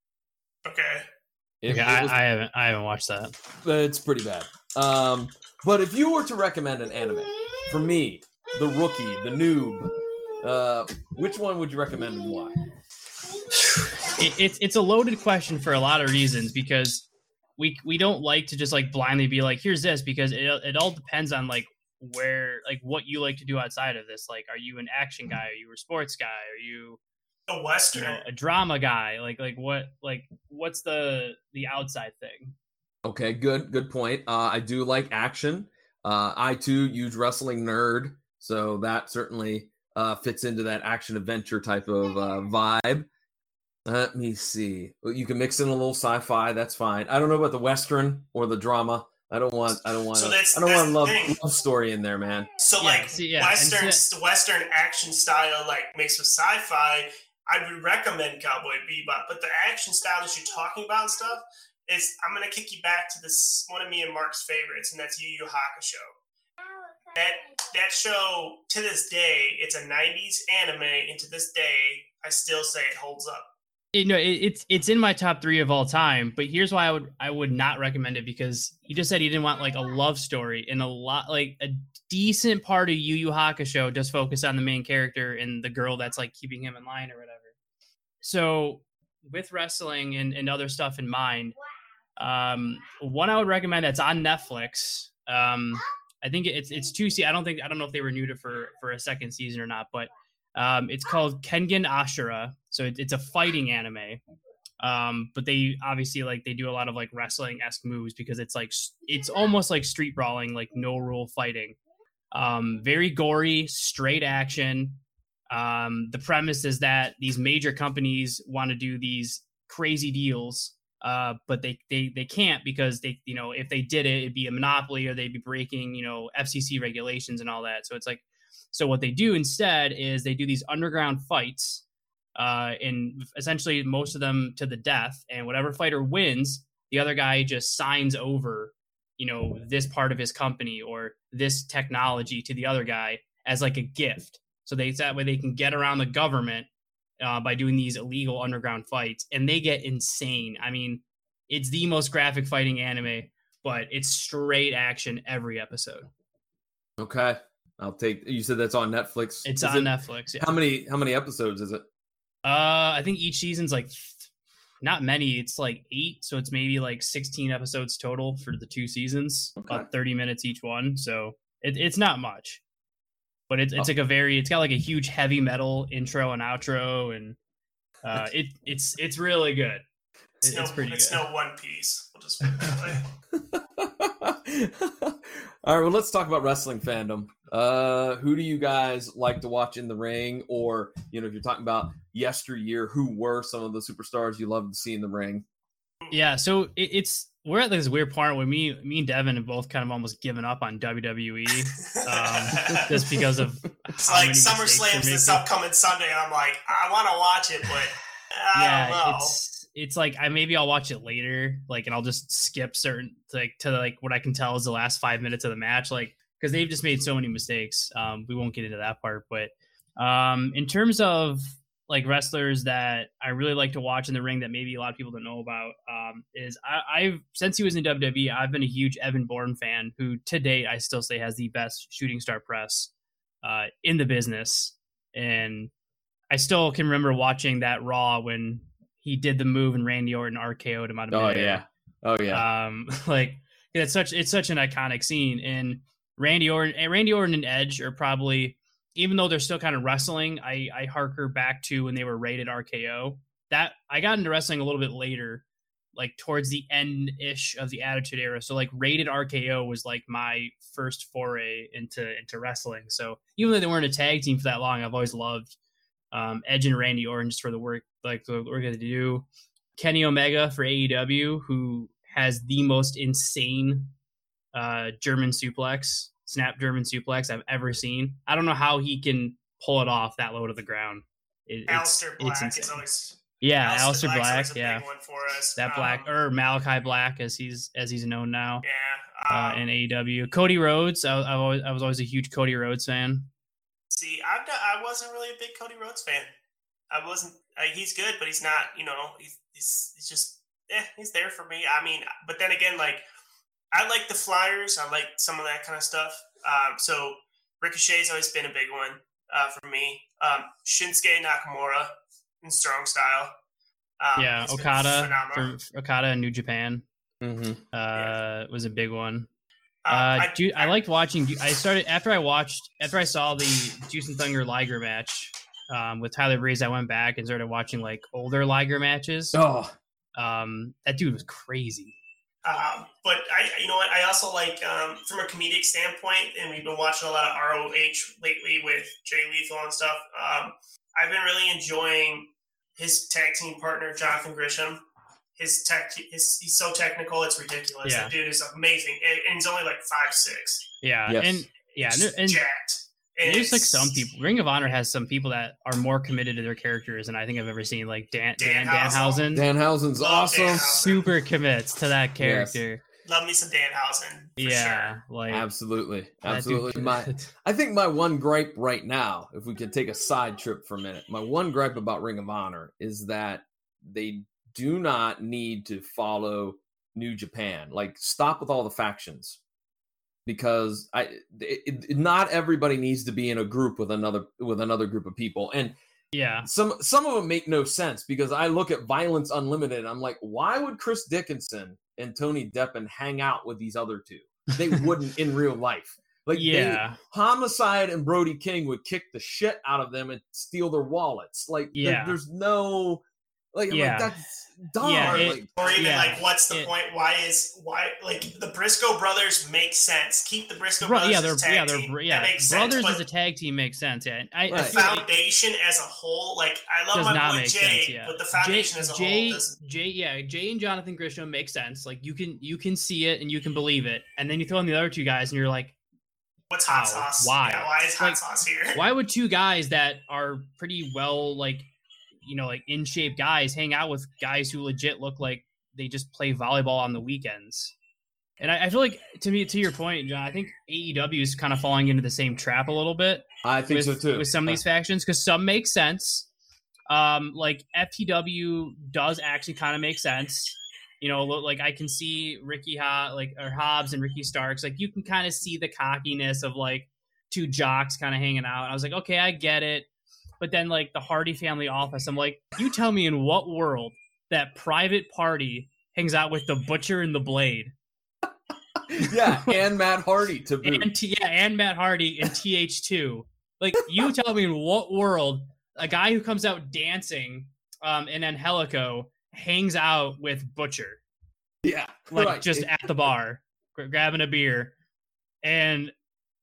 Speaker 3: Okay.
Speaker 4: I haven't watched that.
Speaker 1: It's pretty bad. But if you were to recommend an anime for me, the rookie, the noob, which one would you recommend and why?
Speaker 4: It's a loaded question for a lot of reasons, because we don't like to just like blindly be like, here's this, because it all depends on like where, like what you like to do outside of this. Like, are you an action guy? Are you a sports guy? Are you
Speaker 3: a Western,
Speaker 4: a drama guy? What's the outside thing?
Speaker 1: Okay, good point. I do like action. I too huge wrestling nerd, so that certainly fits into that action adventure type of vibe. Let me see. You can mix in a little sci-fi. That's fine. I don't know about the Western or the drama. I don't want a love story in there, man.
Speaker 3: So Western action style, like mixed with sci-fi, I would recommend Cowboy Bebop. But the action style that you're talking about and stuff is, I'm gonna kick you back to this one of me and Mark's favorites, and that's Yu Yu Hakusho. That show, to this day, it's a 90s anime, and to this day, I still say it holds up.
Speaker 4: It's in my top 3 of all time, but here's why I would not recommend it, because he just said he didn't want like a love story, and a decent part of Yu Yu Hakusho does focus on the main character and the girl that's like keeping him in line or whatever. So with wrestling and other stuff in mind, one I would recommend that's on Netflix. I think it's 2 seasons. I don't know if they renewed it for a second season or not, but it's called Kengan Ashura. So it's a fighting anime. But they obviously they do a lot of like wrestling-esque moves, because it's almost like street brawling, like no rule fighting. Very gory, straight action. The premise is that these major companies want to do these crazy deals, but they can't, because they, if they did it, it'd be a monopoly, or they'd be breaking, FCC regulations and all that. So it's like, so what they do instead is they do these underground fights, and essentially most of them to the death. And whatever fighter wins, the other guy just signs over, this part of his company or this technology to the other guy as like a gift. So that way they can get around the government by doing these illegal underground fights, and they get insane. I mean, it's the most graphic fighting anime, but it's straight action every episode.
Speaker 1: Okay. You said that's on Netflix.
Speaker 4: It's on Netflix. Yeah.
Speaker 1: How many episodes is it?
Speaker 4: I think each season's like not many. It's like 8, so it's maybe like 16 episodes total for the 2 seasons. Okay. About 30 minutes each one, so it's not much. But it's got like a huge heavy metal intro and outro, and it's really good. It's pretty good.
Speaker 3: It's no One Piece. We'll just put it that way.
Speaker 1: All right, well, let's talk about wrestling fandom. Who do you guys like to watch in the ring? Or, if you're talking about yesteryear, who were some of the superstars you loved to see in the ring?
Speaker 4: Yeah, so we're at this weird part where me and Devin have both kind of almost given up on WWE, just because of
Speaker 3: how many SummerSlam's this upcoming Sunday, and I'm like, I want to watch it, but I don't know.
Speaker 4: It's like I'll watch it later, and I'll just skip certain to what I can tell is the last 5 minutes of the match, because they've just made so many mistakes. We won't get into that part, but in terms of wrestlers that I really like to watch in the ring that maybe a lot of people don't know about, is I've since he was in WWE, I've been a huge Evan Bourne fan, who to date I still say has the best shooting star press in the business, and I still can remember watching that Raw when he did the move and Randy Orton RKO'd him out of midair.
Speaker 1: Oh yeah.
Speaker 4: It's such an iconic scene, and Randy Orton and Edge are probably, even though they're still kind of wrestling, I harker back to when they were rated RKO. That I got into wrestling a little bit later, towards the end-ish of the Attitude Era. So rated RKO was my first foray into wrestling. So even though they weren't a tag team for that long, I've always loved Edge and Randy Orton just for the work they do. Kenny Omega for AEW, who has the most insane German snap German suplex I've ever seen. I don't know how he can pull it off that low to the ground.
Speaker 3: Aleister Black is always...
Speaker 4: Yeah, Aleister Black,
Speaker 3: yeah. Big one for us.
Speaker 4: That Black, or Malachi Black as he's known now.
Speaker 3: Yeah.
Speaker 4: In AEW. Cody Rhodes, I was always a huge Cody Rhodes fan.
Speaker 3: See, I wasn't really a big Cody Rhodes fan. I wasn't. He's good, but he's not. He's just. He's there for me. I mean, but then again, I like the Flyers. I like some of that kind of stuff. So Ricochet's always been a big one for me. Shinsuke Nakamura in strong style. He's been
Speaker 4: Okada
Speaker 3: phenomenal.
Speaker 4: for Okada in New Japan was a big one. I liked watching. I saw the Juice and Thunder Liger match with Tyler Breeze. I went back and started watching like older Liger matches.
Speaker 1: Oh,
Speaker 4: that dude was crazy.
Speaker 3: But you know what? I also like from a comedic standpoint, and we've been watching a lot of ROH lately with Jay Lethal and stuff. I've been really enjoying his tag team partner Jonathan Grisham. He's so technical, it's ridiculous.
Speaker 4: Yeah.
Speaker 3: That dude is amazing, and he's only like 5'6".
Speaker 4: Yeah,
Speaker 1: Yes.
Speaker 4: and
Speaker 3: jacked. And
Speaker 4: there's like some people. Ring of Honor has some people that are more committed to their characters than I think I've ever seen. Like Danhausen.
Speaker 1: Danhausen's
Speaker 3: Love
Speaker 1: awesome.
Speaker 3: Danhausen.
Speaker 4: Super commits to that character.
Speaker 3: Love me some Danhausen. For sure.
Speaker 4: Like
Speaker 1: Absolutely.
Speaker 4: that dude-
Speaker 1: I think my one gripe right now, if we could take a side trip for a minute, my one gripe about Ring of Honor is that they do not need to follow New Japan. Like, stop with all the factions, because not everybody needs to be in a group with another group of people. And
Speaker 4: yeah,
Speaker 1: some of them make no sense, because I look at Violence Unlimited and I'm like, why would Chris Dickinson and Tony Deppen hang out with these other two? They wouldn't in real life. Like, Homicide and Brody King would kick the shit out of them and steal their wallets. Like, there's no, like, like, that's dumb.
Speaker 3: Or even like, what's the point? Why like the Briscoe brothers make sense? Keep the Briscoe brothers as a tag team. That makes
Speaker 4: brothers
Speaker 3: sense,
Speaker 4: as a tag team makes sense. Yeah,
Speaker 3: the foundation as a whole, like, I love my boy Jay, but the foundation as a whole doesn't.
Speaker 4: Jay and Jonathan Grisham make sense. Like, you can see it and you can believe it, and then you throw in the other two guys and you're like,
Speaker 3: what's hot sauce?
Speaker 4: Why?
Speaker 3: Yeah, why is hot sauce here?
Speaker 4: Why would two guys that are pretty well, like, you know, like in shape guys hang out with guys who legit look like they just play volleyball on the weekends? And I feel like, to your point, John, I think AEW is kind of falling into the same trap a little bit.
Speaker 1: I think so too.
Speaker 4: With some of these factions, because some make sense. Like FTW does actually kind of make sense. You know, like I can see Hobbs and Ricky Starks. Like, you can kind of see the cockiness of like two jocks kind of hanging out. And I was like, okay, I get it. But then, like, the Hardy family office, I'm like, you tell me in what world that Private Party hangs out with the Butcher and the Blade?
Speaker 1: Yeah, and Matt Hardy to boot.
Speaker 4: And Matt Hardy in TH2. Like, you tell me in what world a guy who comes out dancing in Angelico hangs out with Butcher?
Speaker 1: Yeah,
Speaker 4: like just at the bar, grabbing a beer, and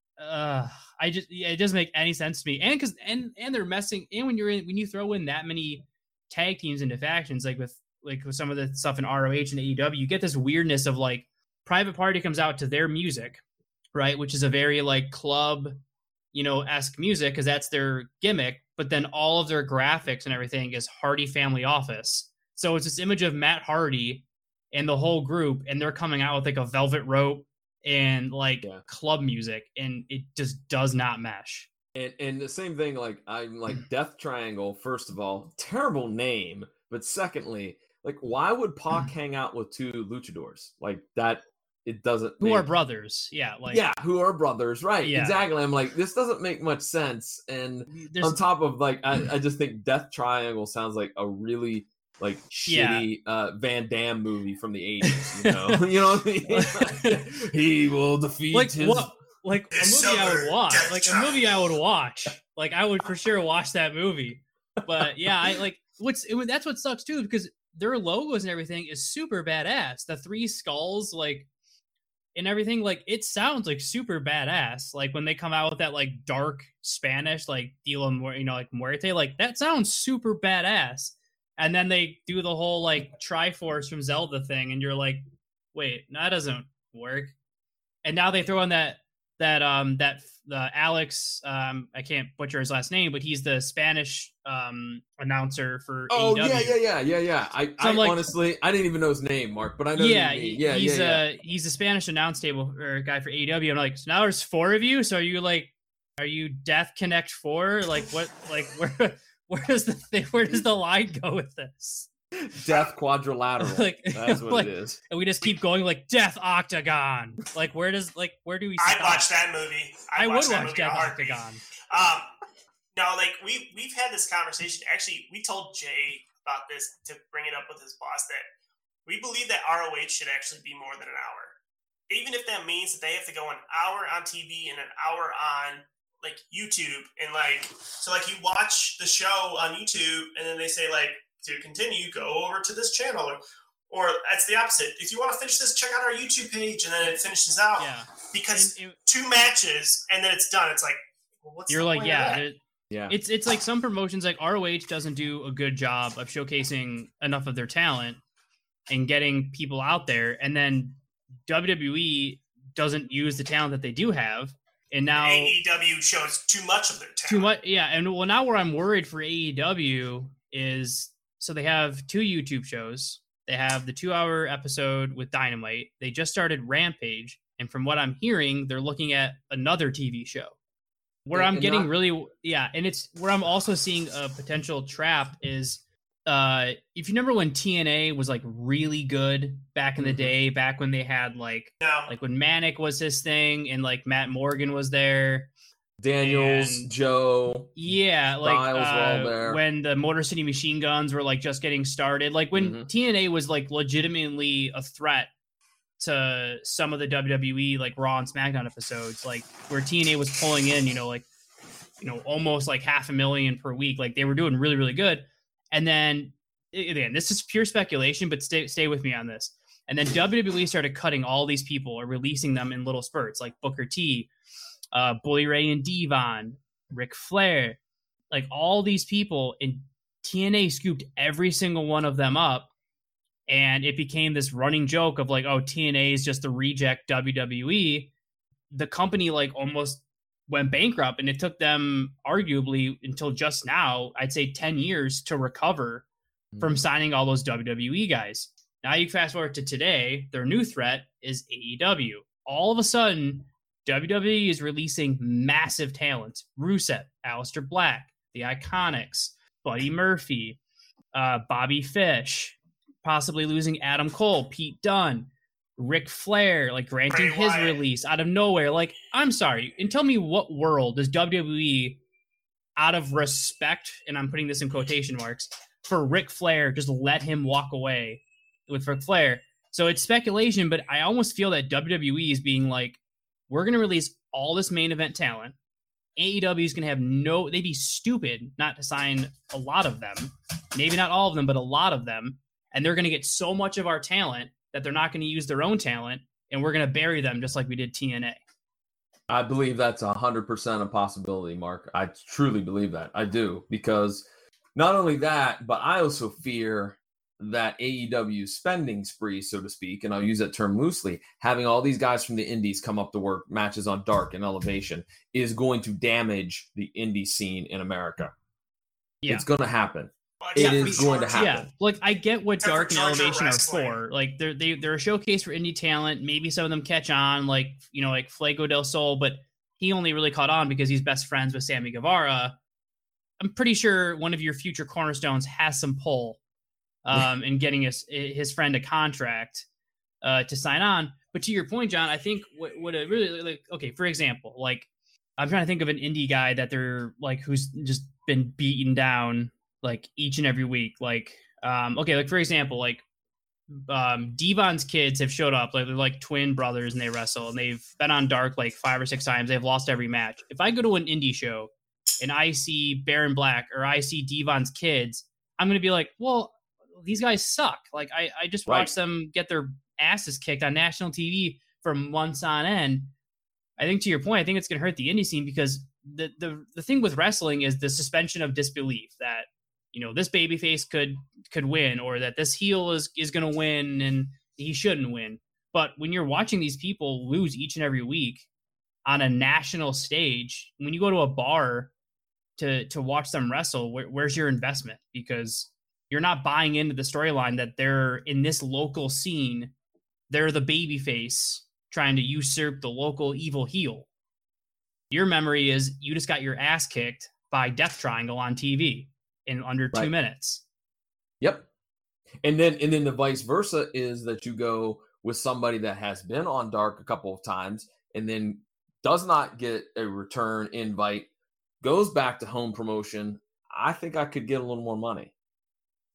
Speaker 4: it doesn't make any sense to me. And because and they're messing. And when you throw in that many tag teams into factions, like with some of the stuff in ROH and AEW, you get this weirdness of like Private Party comes out to their music, right, which is a very like club, esque music, because that's their gimmick. But then all of their graphics and everything is Hardy Family Office. So it's this image of Matt Hardy and the whole group, and they're coming out with like a velvet rope and like club music, and it just does not mesh.
Speaker 1: And the same thing, like, I'm like, Death Triangle, first of all, terrible name, but secondly, like, why would Pac hang out with two luchadors like that? It doesn't.
Speaker 4: Who are brothers? Yeah,
Speaker 1: who are brothers? Right? Yeah. Exactly. I'm like, this doesn't make much sense. And on top of like, I just think Death Triangle sounds like a really like shitty Van Damme movie from the 80s. You know what I mean? He will defeat his.
Speaker 4: What? Like a movie I would watch. Like I would for sure watch that movie. But yeah, that's what sucks too, because their logos and everything is super badass. The three skulls, like, and everything, like, it sounds like super badass. Like when they come out with that like dark Spanish, like like Muerte, like that sounds super badass. And then they do the whole like Triforce from Zelda thing, and you're like, wait, that doesn't work. And now they throw in that Alex, I can't butcher his last name, but he's the Spanish announcer for AEW.
Speaker 1: Yeah. I honestly, I didn't even know his name, Mark, but I know. He's a Spanish announce table or guy for AEW. I'm like, so now there's four of you. So are you Death Connect 4? Like what? Like where does the line go with this? Death Quadrilateral. That's what it is.
Speaker 4: And we just keep going like Death Octagon. Like where do we stop?
Speaker 3: I'd watch that movie.
Speaker 4: I would watch Death Octagon.
Speaker 3: No, like we've had this conversation. Actually, we told Jay about this to bring it up with his boss that we believe that ROH should actually be more than an hour. Even if that means that they have to go an hour on TV and an hour on like YouTube and like, so like you watch the show on YouTube and then they say like, to continue, go over to this channel or that's the opposite. If you want to finish this, check out our YouTube page and then it finishes out because two matches and then it's done. It's like, well, what's
Speaker 4: you're
Speaker 3: the
Speaker 4: like,
Speaker 3: point of that?
Speaker 1: Yeah.
Speaker 4: It's like some promotions like ROH doesn't do a good job of showcasing enough of their talent and getting people out there. And then WWE doesn't use the talent that they do have. And now
Speaker 3: AEW shows too much of their talent.
Speaker 4: Too much. Yeah. And well, now where I'm worried for AEW is, so they have 2 YouTube shows. They have the 2-hour episode with Dynamite. They just started Rampage. And from what I'm hearing, they're looking at another TV show. Where I'm getting and it's where I'm also seeing a potential trap is if you remember when TNA was like really good back in the day, back when they had like when Manic was his thing and like Matt Morgan was there.
Speaker 1: Daniels, and, Joe.
Speaker 4: Yeah, like when the Motor City Machine Guns were like just getting started. Like when TNA was like legitimately a threat to some of the WWE like Raw and SmackDown episodes, like where TNA was pulling in, almost like 500,000 per week. Like they were doing really, really good. And then again, this is pure speculation, but stay with me on this. And then WWE started cutting all these people or releasing them in little spurts, like Booker T, Bully Ray and Devon, Ric Flair, like all these people, and TNA scooped every single one of them up. And it became this running joke of like, oh, TNA is just the reject WWE. The company like almost went bankrupt, and it took them arguably until just now, I'd say 10 years to recover from signing all those WWE guys. Now you fast forward to today, their new threat is AEW. All of a sudden, WWE is releasing massive talent. Rusev, Aleister Black, the Iconics, Buddy Murphy, Bobby Fish, possibly losing Adam Cole, Pete Dunne, Ric Flair, like granting his release out of nowhere. Like, I'm sorry, and tell me what world does WWE, out of respect, and I'm putting this in quotation marks, for Ric Flair, just let him walk away with Ric Flair? So it's speculation, but I almost feel that WWE is being like, we're going to release all this main event talent. AEW is going to have they'd be stupid not to sign a lot of them. Maybe not all of them, but a lot of them. And they're going to get so much of our talent that they're not going to use their own talent, and we're going to bury them just like we did TNA.
Speaker 1: I believe that's 100% a possibility, Mark. I truly believe that. I do, because not only that, but I also fear that AEW's spending spree, so to speak, and I'll use that term loosely, having all these guys from the indies come up to work matches on Dark and Elevation is going to damage the indie scene in America. Yeah. It's going to happen. It is going to happen.
Speaker 4: Yeah, like I get what Dark and Elevation are for. Like they're a showcase for indie talent. Maybe some of them catch on, like like Fuego del Sol, but he only really caught on because he's best friends with Sammy Guevara. I'm pretty sure one of your future cornerstones has some pull in getting his friend a contract to sign on. But to your point, John, I think what it really like. Okay, for example, like I'm trying to think of an indie guy that they're like who's just been beaten down like each and every week. Like, like for example, like Devon's kids have showed up, like they're like twin brothers and they wrestle and they've been on Dark like 5 or 6 times. They've lost every match. If I go to an indie show and I see Baron Black or I see Devon's kids, I'm going to be like, well, these guys suck. Like I just watched them get their asses kicked on national TV for months on end. I think to your point, I think it's going to hurt the indie scene because the thing with wrestling is the suspension of disbelief that, this babyface could win, or that this heel is going to win and he shouldn't win. But when you're watching these people lose each and every week on a national stage, when you go to a bar to watch them wrestle, where's your investment? Because you're not buying into the storyline that they're in this local scene. They're the babyface trying to usurp the local evil heel. Your memory is you just got your ass kicked by Death Triangle on TV in under 2 minutes.
Speaker 1: Yep. And then the vice versa is that you go with somebody that has been on Dark a couple of times and then does not get a return invite, goes back to home promotion. I think I could get a little more money.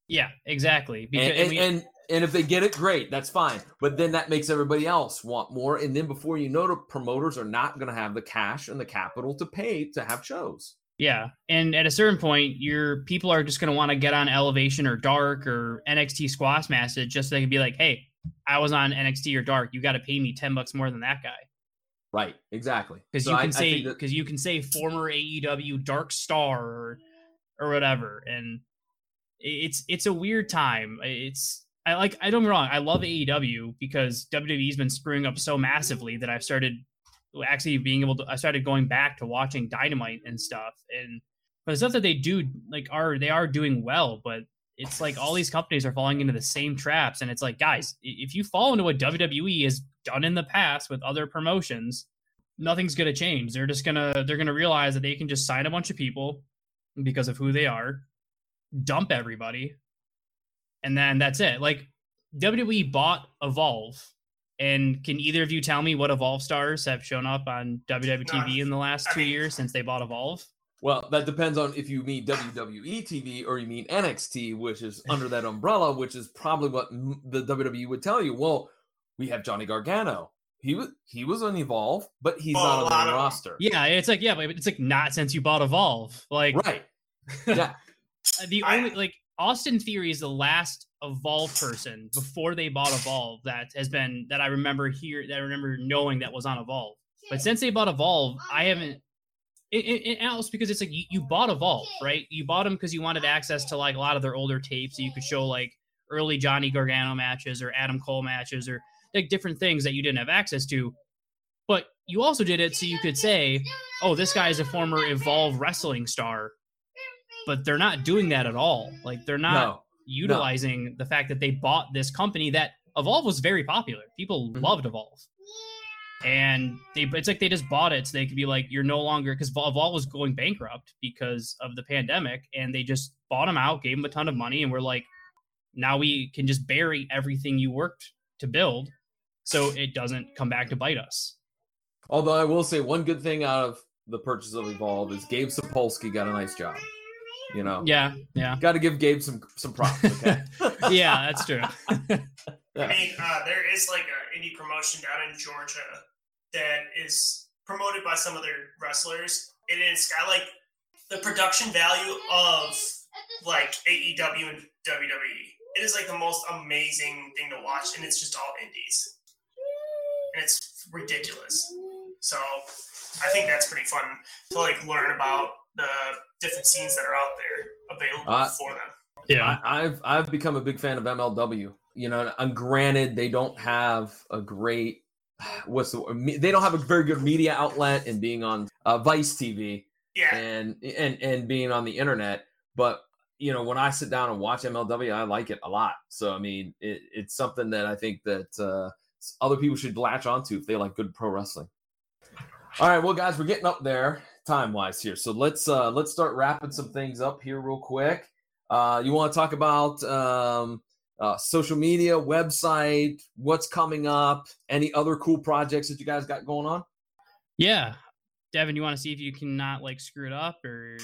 Speaker 4: Yeah, exactly.
Speaker 1: Because and if they get it, great, that's fine. But then that makes everybody else want more. And then before you know it, promoters are not going to have the cash and the capital to pay to have shows.
Speaker 4: Yeah. And at a certain point, your people are just going to want to get on Elevation or Dark or NXT Squash Masters just so they can be like, hey, I was on NXT or Dark. You got to pay me $10 more than that guy.
Speaker 1: Right. Exactly.
Speaker 4: Because you can say former AEW Dark Star or whatever. And it's a weird time. I don't get me wrong. I love AEW because WWE's been screwing up so massively that I've started actually being able to. I started going back to watching Dynamite and stuff, but the stuff that they do they are doing well. But it's like all these companies are falling into the same traps, and it's like, guys, if you fall into what WWE has done in the past with other promotions, nothing's gonna change. They're gonna realize that they can just sign a bunch of people because of who they are, dump everybody. And then that's it. Like, WWE bought Evolve. And can either of you tell me what Evolve stars have shown up on WWE TV in the last 2 years since they bought Evolve?
Speaker 1: Well, that depends on if you mean WWE TV or you mean NXT, which is under that umbrella, which is probably what the WWE would tell you. Well, we have Johnny Gargano. He was on Evolve, but he's not on the roster.
Speaker 4: Yeah, it's like, but it's like not since you bought Evolve. Like,
Speaker 1: right. Yeah.
Speaker 4: Austin Theory is the last Evolve person before they bought Evolve that I remember knowing that was on Evolve. But since they bought Evolve, I haven't. It else because it's like you bought Evolve, right? You bought them because you wanted access to like a lot of their older tapes, so you could show like early Johnny Gargano matches or Adam Cole matches or like different things that you didn't have access to. But you also did it so you could say, "Oh, this guy is a former Evolve wrestling star." But they're not doing that at all. Like they're not utilizing the fact that they bought this company that Evolve was very popular. People loved Evolve. And it's like they just bought it so they could be like, you're no longer, because Evolve was going bankrupt because of the pandemic, and they just bought them out, gave them a ton of money, and we're like, now we can just bury everything you worked to build so it doesn't come back to bite us.
Speaker 1: Although I will say one good thing out of the purchase of Evolve is Gabe Sapolsky got a nice job. You know,
Speaker 4: yeah.
Speaker 1: Got to give Gabe some props. Okay?
Speaker 4: Yeah, that's true.
Speaker 3: I mean, there is like an indie promotion down in Georgia that is promoted by some of their wrestlers. It is got like the production value of like AEW and WWE. It is like the most amazing thing to watch, and it's just all indies, and it's ridiculous. So I think that's pretty fun to like learn about the different scenes that are out there available for them.
Speaker 1: Yeah, I've become a big fan of MLW. You know, and granted, they don't have a great they don't have a very good media outlet in being on Vice TV, and being on the internet. But you know, when I sit down and watch MLW, I like it a lot. So I mean, it's something that I think that other people should latch onto if they like good pro wrestling. All right, well, guys, we're getting up there time-wise here, so let's start wrapping some things up here real quick. You want to talk about social media, website, what's coming up, any other cool projects that you guys got going on?
Speaker 4: Yeah, Devin, you want to see if you can not like screw it up or?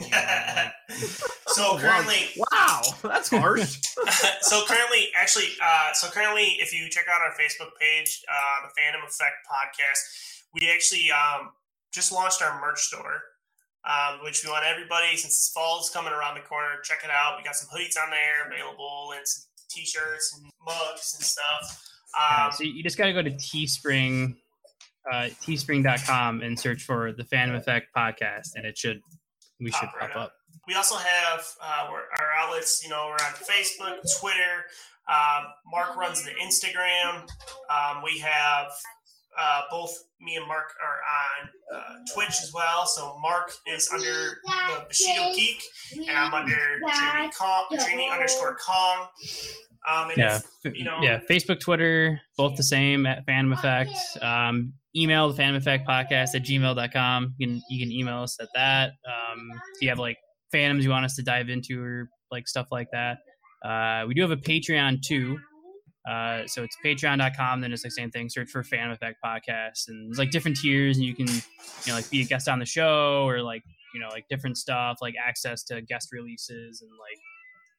Speaker 3: So currently,
Speaker 1: wow, that's harsh.
Speaker 3: So currently, if you check out our Facebook page, the Phantom Effect Podcast, we actually just launched our merch store, which we want everybody, since fall's coming around the corner, check it out. We got some hoodies on there available and some t-shirts and mugs and stuff.
Speaker 4: So you just got to go to Teespring, teespring.com and search for the Phantom Effect Podcast, and we should pop up.
Speaker 3: We also have our outlets, you know, we're on Facebook, Twitter. Mark runs the Instagram. We have both me and Mark are on Twitch as well. So Mark is under the Bushido Geek, and I'm under Dreamy_Kong.
Speaker 4: Facebook, Twitter, both the same at Phantom Effect. Email the Phantom Effect Podcast at gmail.com. You can email us at that. If you have like Phantoms you want us to dive into or like stuff like that. We do have a Patreon too. So it's patreon.com, then it's the same thing. Search for Phantom Effect Podcast, and there's like different tiers, and you can, like be a guest on the show, or like, like different stuff, like access to guest releases and like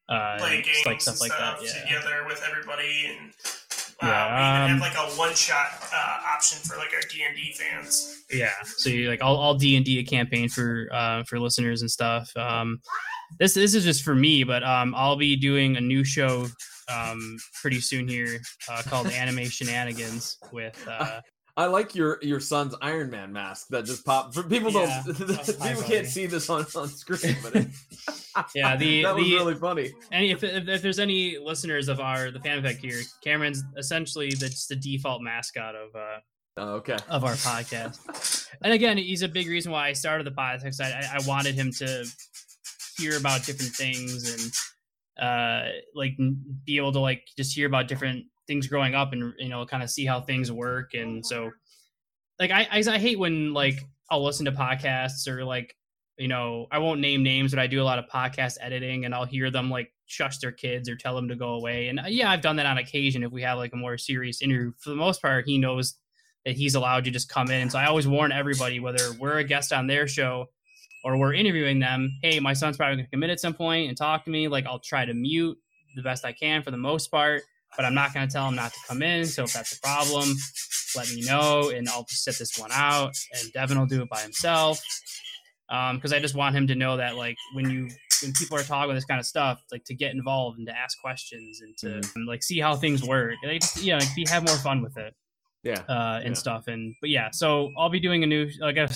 Speaker 3: play games
Speaker 4: like stuff
Speaker 3: and
Speaker 4: like that. Yeah.
Speaker 3: together with everybody, and we
Speaker 4: Yeah,
Speaker 3: even have like a one-shot option for like our D&D fans.
Speaker 4: Yeah, so you like all D&D a campaign for listeners and stuff. This is just for me, but I'll be doing a new show pretty soon here called Anime Shenanigans with.
Speaker 1: I like your son's Iron Man mask that just popped. For people don't, people can't see this on screen, but
Speaker 4: yeah,
Speaker 1: that was really funny.
Speaker 4: And if there's any listeners of the Fan Effect here, Cameron's essentially the default mascot of of our podcast. And again, he's a big reason why I started the podcast. I wanted him to hear about different things and like be able to like just hear about different things growing up and kind of see how things work. And so like I hate when like I'll listen to podcasts or like I won't name names, but I do a lot of podcast editing and I'll hear them like shush their kids or tell them to go away. And yeah, I've done that on occasion if we have like a more serious interview. For the most part, he knows that he's allowed to just come in. And so I always warn everybody, whether we're a guest on their show or we're interviewing them, hey, my son's probably gonna come in at some point and talk to me. Like I'll try to mute the best I can for the most part, but I'm not going to tell him not to come in. So if that's a problem, let me know and I'll just sit this one out and Devin will do it by himself. Because I just want him to know that like when people are talking about this kind of stuff, like to get involved and to ask questions and to like see how things work. Like, have more fun with it.
Speaker 1: Yeah.
Speaker 4: And stuff. And but yeah, so I'll be doing a new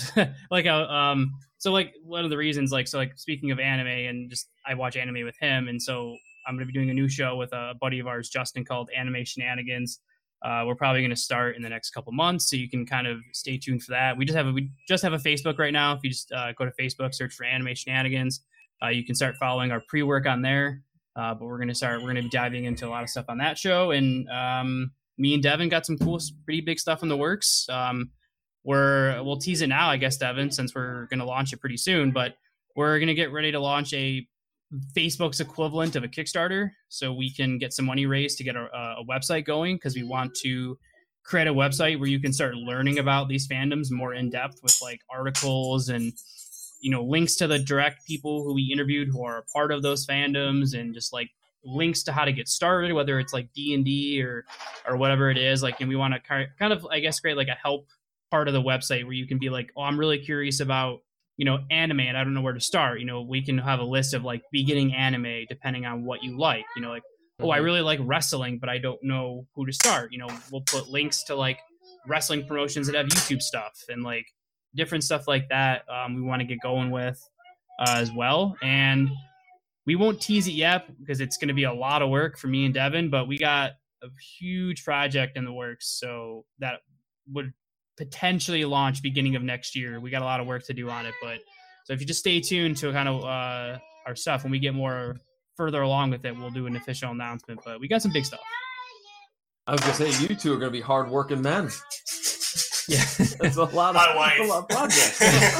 Speaker 4: so like one of the reasons like speaking of anime and just I watch anime with him, and so I'm going to be doing a new show with a buddy of ours, Justin, called Anime Shenanigans. We're probably going to start in the next couple months, so you can kind of stay tuned for that. We just have a Facebook right now. If you just go to Facebook, search for Anime Shenanigans, you can start following our pre-work on there. But we're going to be diving into a lot of stuff on that show, and me and Devin got some cool, pretty big stuff in the works. We'll tease it now, I guess, Devin, since we're going to launch it pretty soon. But we're going to get ready to launch Facebook's equivalent of a Kickstarter, so we can get some money raised to get a website going, because we want to create a website where you can start learning about these fandoms more in depth with like articles and links to the direct people who we interviewed who are a part of those fandoms, and just like links to how to get started, whether it's like D&D or whatever it is. Like, and we want to kind of, I guess, create like a help part of the website where you can be like, oh, I'm really curious about anime and I don't know where to start. We can have a list of like beginning anime depending on what you like. Like, oh, I really like wrestling, but I don't know who to start. We'll put links to like wrestling promotions that have YouTube stuff and like different stuff like that. We want to get going with as well. And we won't tease it yet because it's going to be a lot of work for me and Devin, but we got a huge project in the works. So that would potentially launch beginning of next year. We got a lot of work to do on it, but so if you just stay tuned to kind of our stuff, when we get more further along with it, we'll do an official announcement. But we got some big stuff.
Speaker 1: I was gonna say you two are gonna be hard-working men.
Speaker 4: Yeah,
Speaker 1: it's a lot of projects.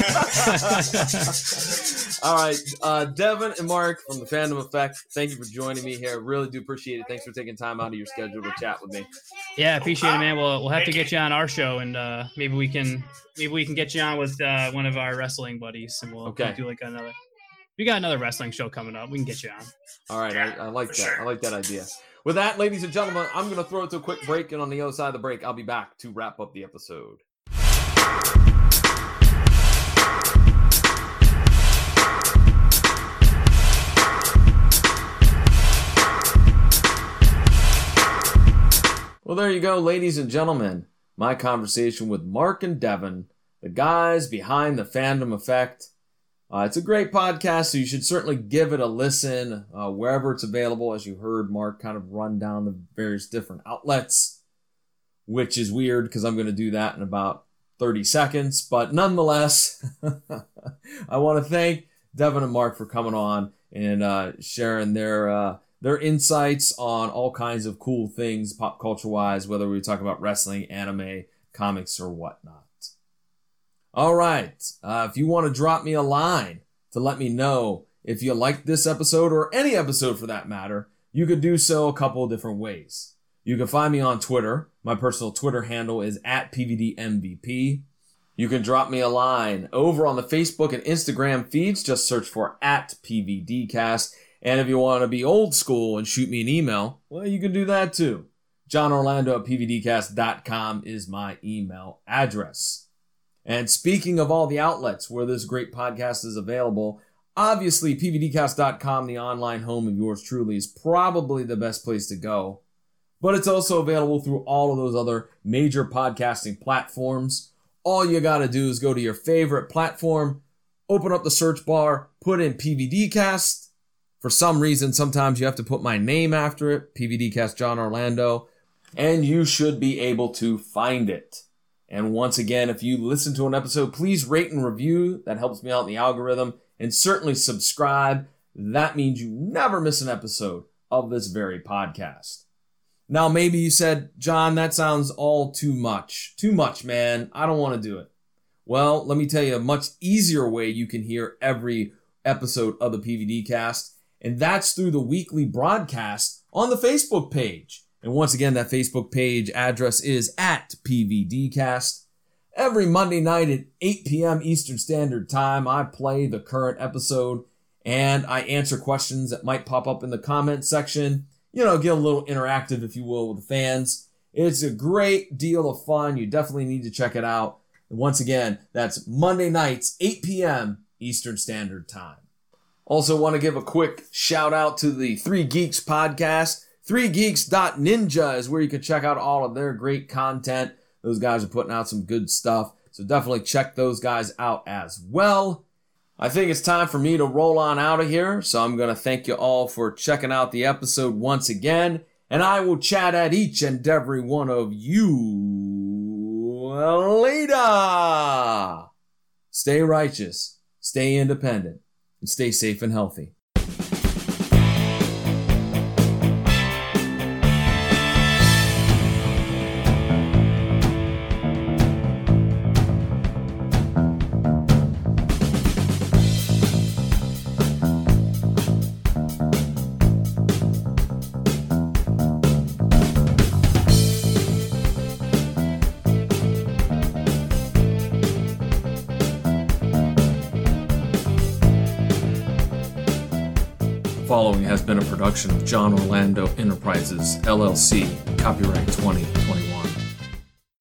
Speaker 1: All right, Devin and Mark from the Fandom Effect, thank you for joining me here. Really do appreciate it. Thanks for taking time out of your schedule to chat with me.
Speaker 4: Yeah, appreciate it, man. We'll have to get you on our show, and maybe we can get you on with one of our wrestling buddies, and we'll do like another. We got another wrestling show coming up. We can get you on.
Speaker 1: All right, I like that. Sure. I like that idea. With that, ladies and gentlemen, I'm going to throw it to a quick break, and on the other side of the break, I'll be back to wrap up the episode. Well, there you go, ladies and gentlemen. My conversation with Mark and Devin, the guys behind the Fandom Effect. It's a great podcast, so you should certainly give it a listen wherever it's available. As you heard Mark kind of run down the various different outlets, which is weird because I'm going to do that in about 30 seconds. But nonetheless, I want to thank Devin and Mark for coming on and sharing their insights on all kinds of cool things pop culture-wise, whether we talk about wrestling, anime, comics, or whatnot. All right, if you want to drop me a line to let me know if you liked this episode or any episode for that matter, you could do so a couple of different ways. You can find me on Twitter. My personal Twitter handle is @PVDMVP. You can drop me a line over on the Facebook and Instagram feeds. Just search for @PVDcast. And if you want to be old school and shoot me an email, well, you can do that too. JohnOrlando@pvdcast.com is my email address. And speaking of all the outlets where this great podcast is available, obviously pvdcast.com, the online home of yours truly, is probably the best place to go. But it's also available through all of those other major podcasting platforms. All you got to do is go to your favorite platform, open up the search bar, put in PVDcast. For some reason, sometimes you have to put my name after it, PVDcast John Orlando, and you should be able to find it. And once again, if you listen to an episode, please rate and review. That helps me out in the algorithm. And certainly subscribe. That means you never miss an episode of this very podcast. Now, maybe you said, John, that sounds all too much. Too much, man. I don't want to do it. Well, let me tell you a much easier way you can hear every episode of the PVDcast. And that's through the weekly broadcast on the Facebook page. And once again, that Facebook page address is @PVDcast. Every Monday night at 8 p.m. Eastern Standard Time, I play the current episode and I answer questions that might pop up in the comment section. You know, get a little interactive, if you will, with the fans. It's a great deal of fun. You definitely need to check it out. And once again, that's Monday nights, 8 p.m. Eastern Standard Time. Also want to give a quick shout out to the 3 Geeks podcast. 3geeks.ninja is where you can check out all of their great content. Those guys are putting out some good stuff. So definitely check those guys out as well. I think it's time for me to roll on out of here. So I'm going to thank you all for checking out the episode once again. And I will chat at each and every one of you later. Stay righteous, stay independent, and stay safe and healthy. Following has been a production of John Orlando Enterprises, LLC, copyright 2021.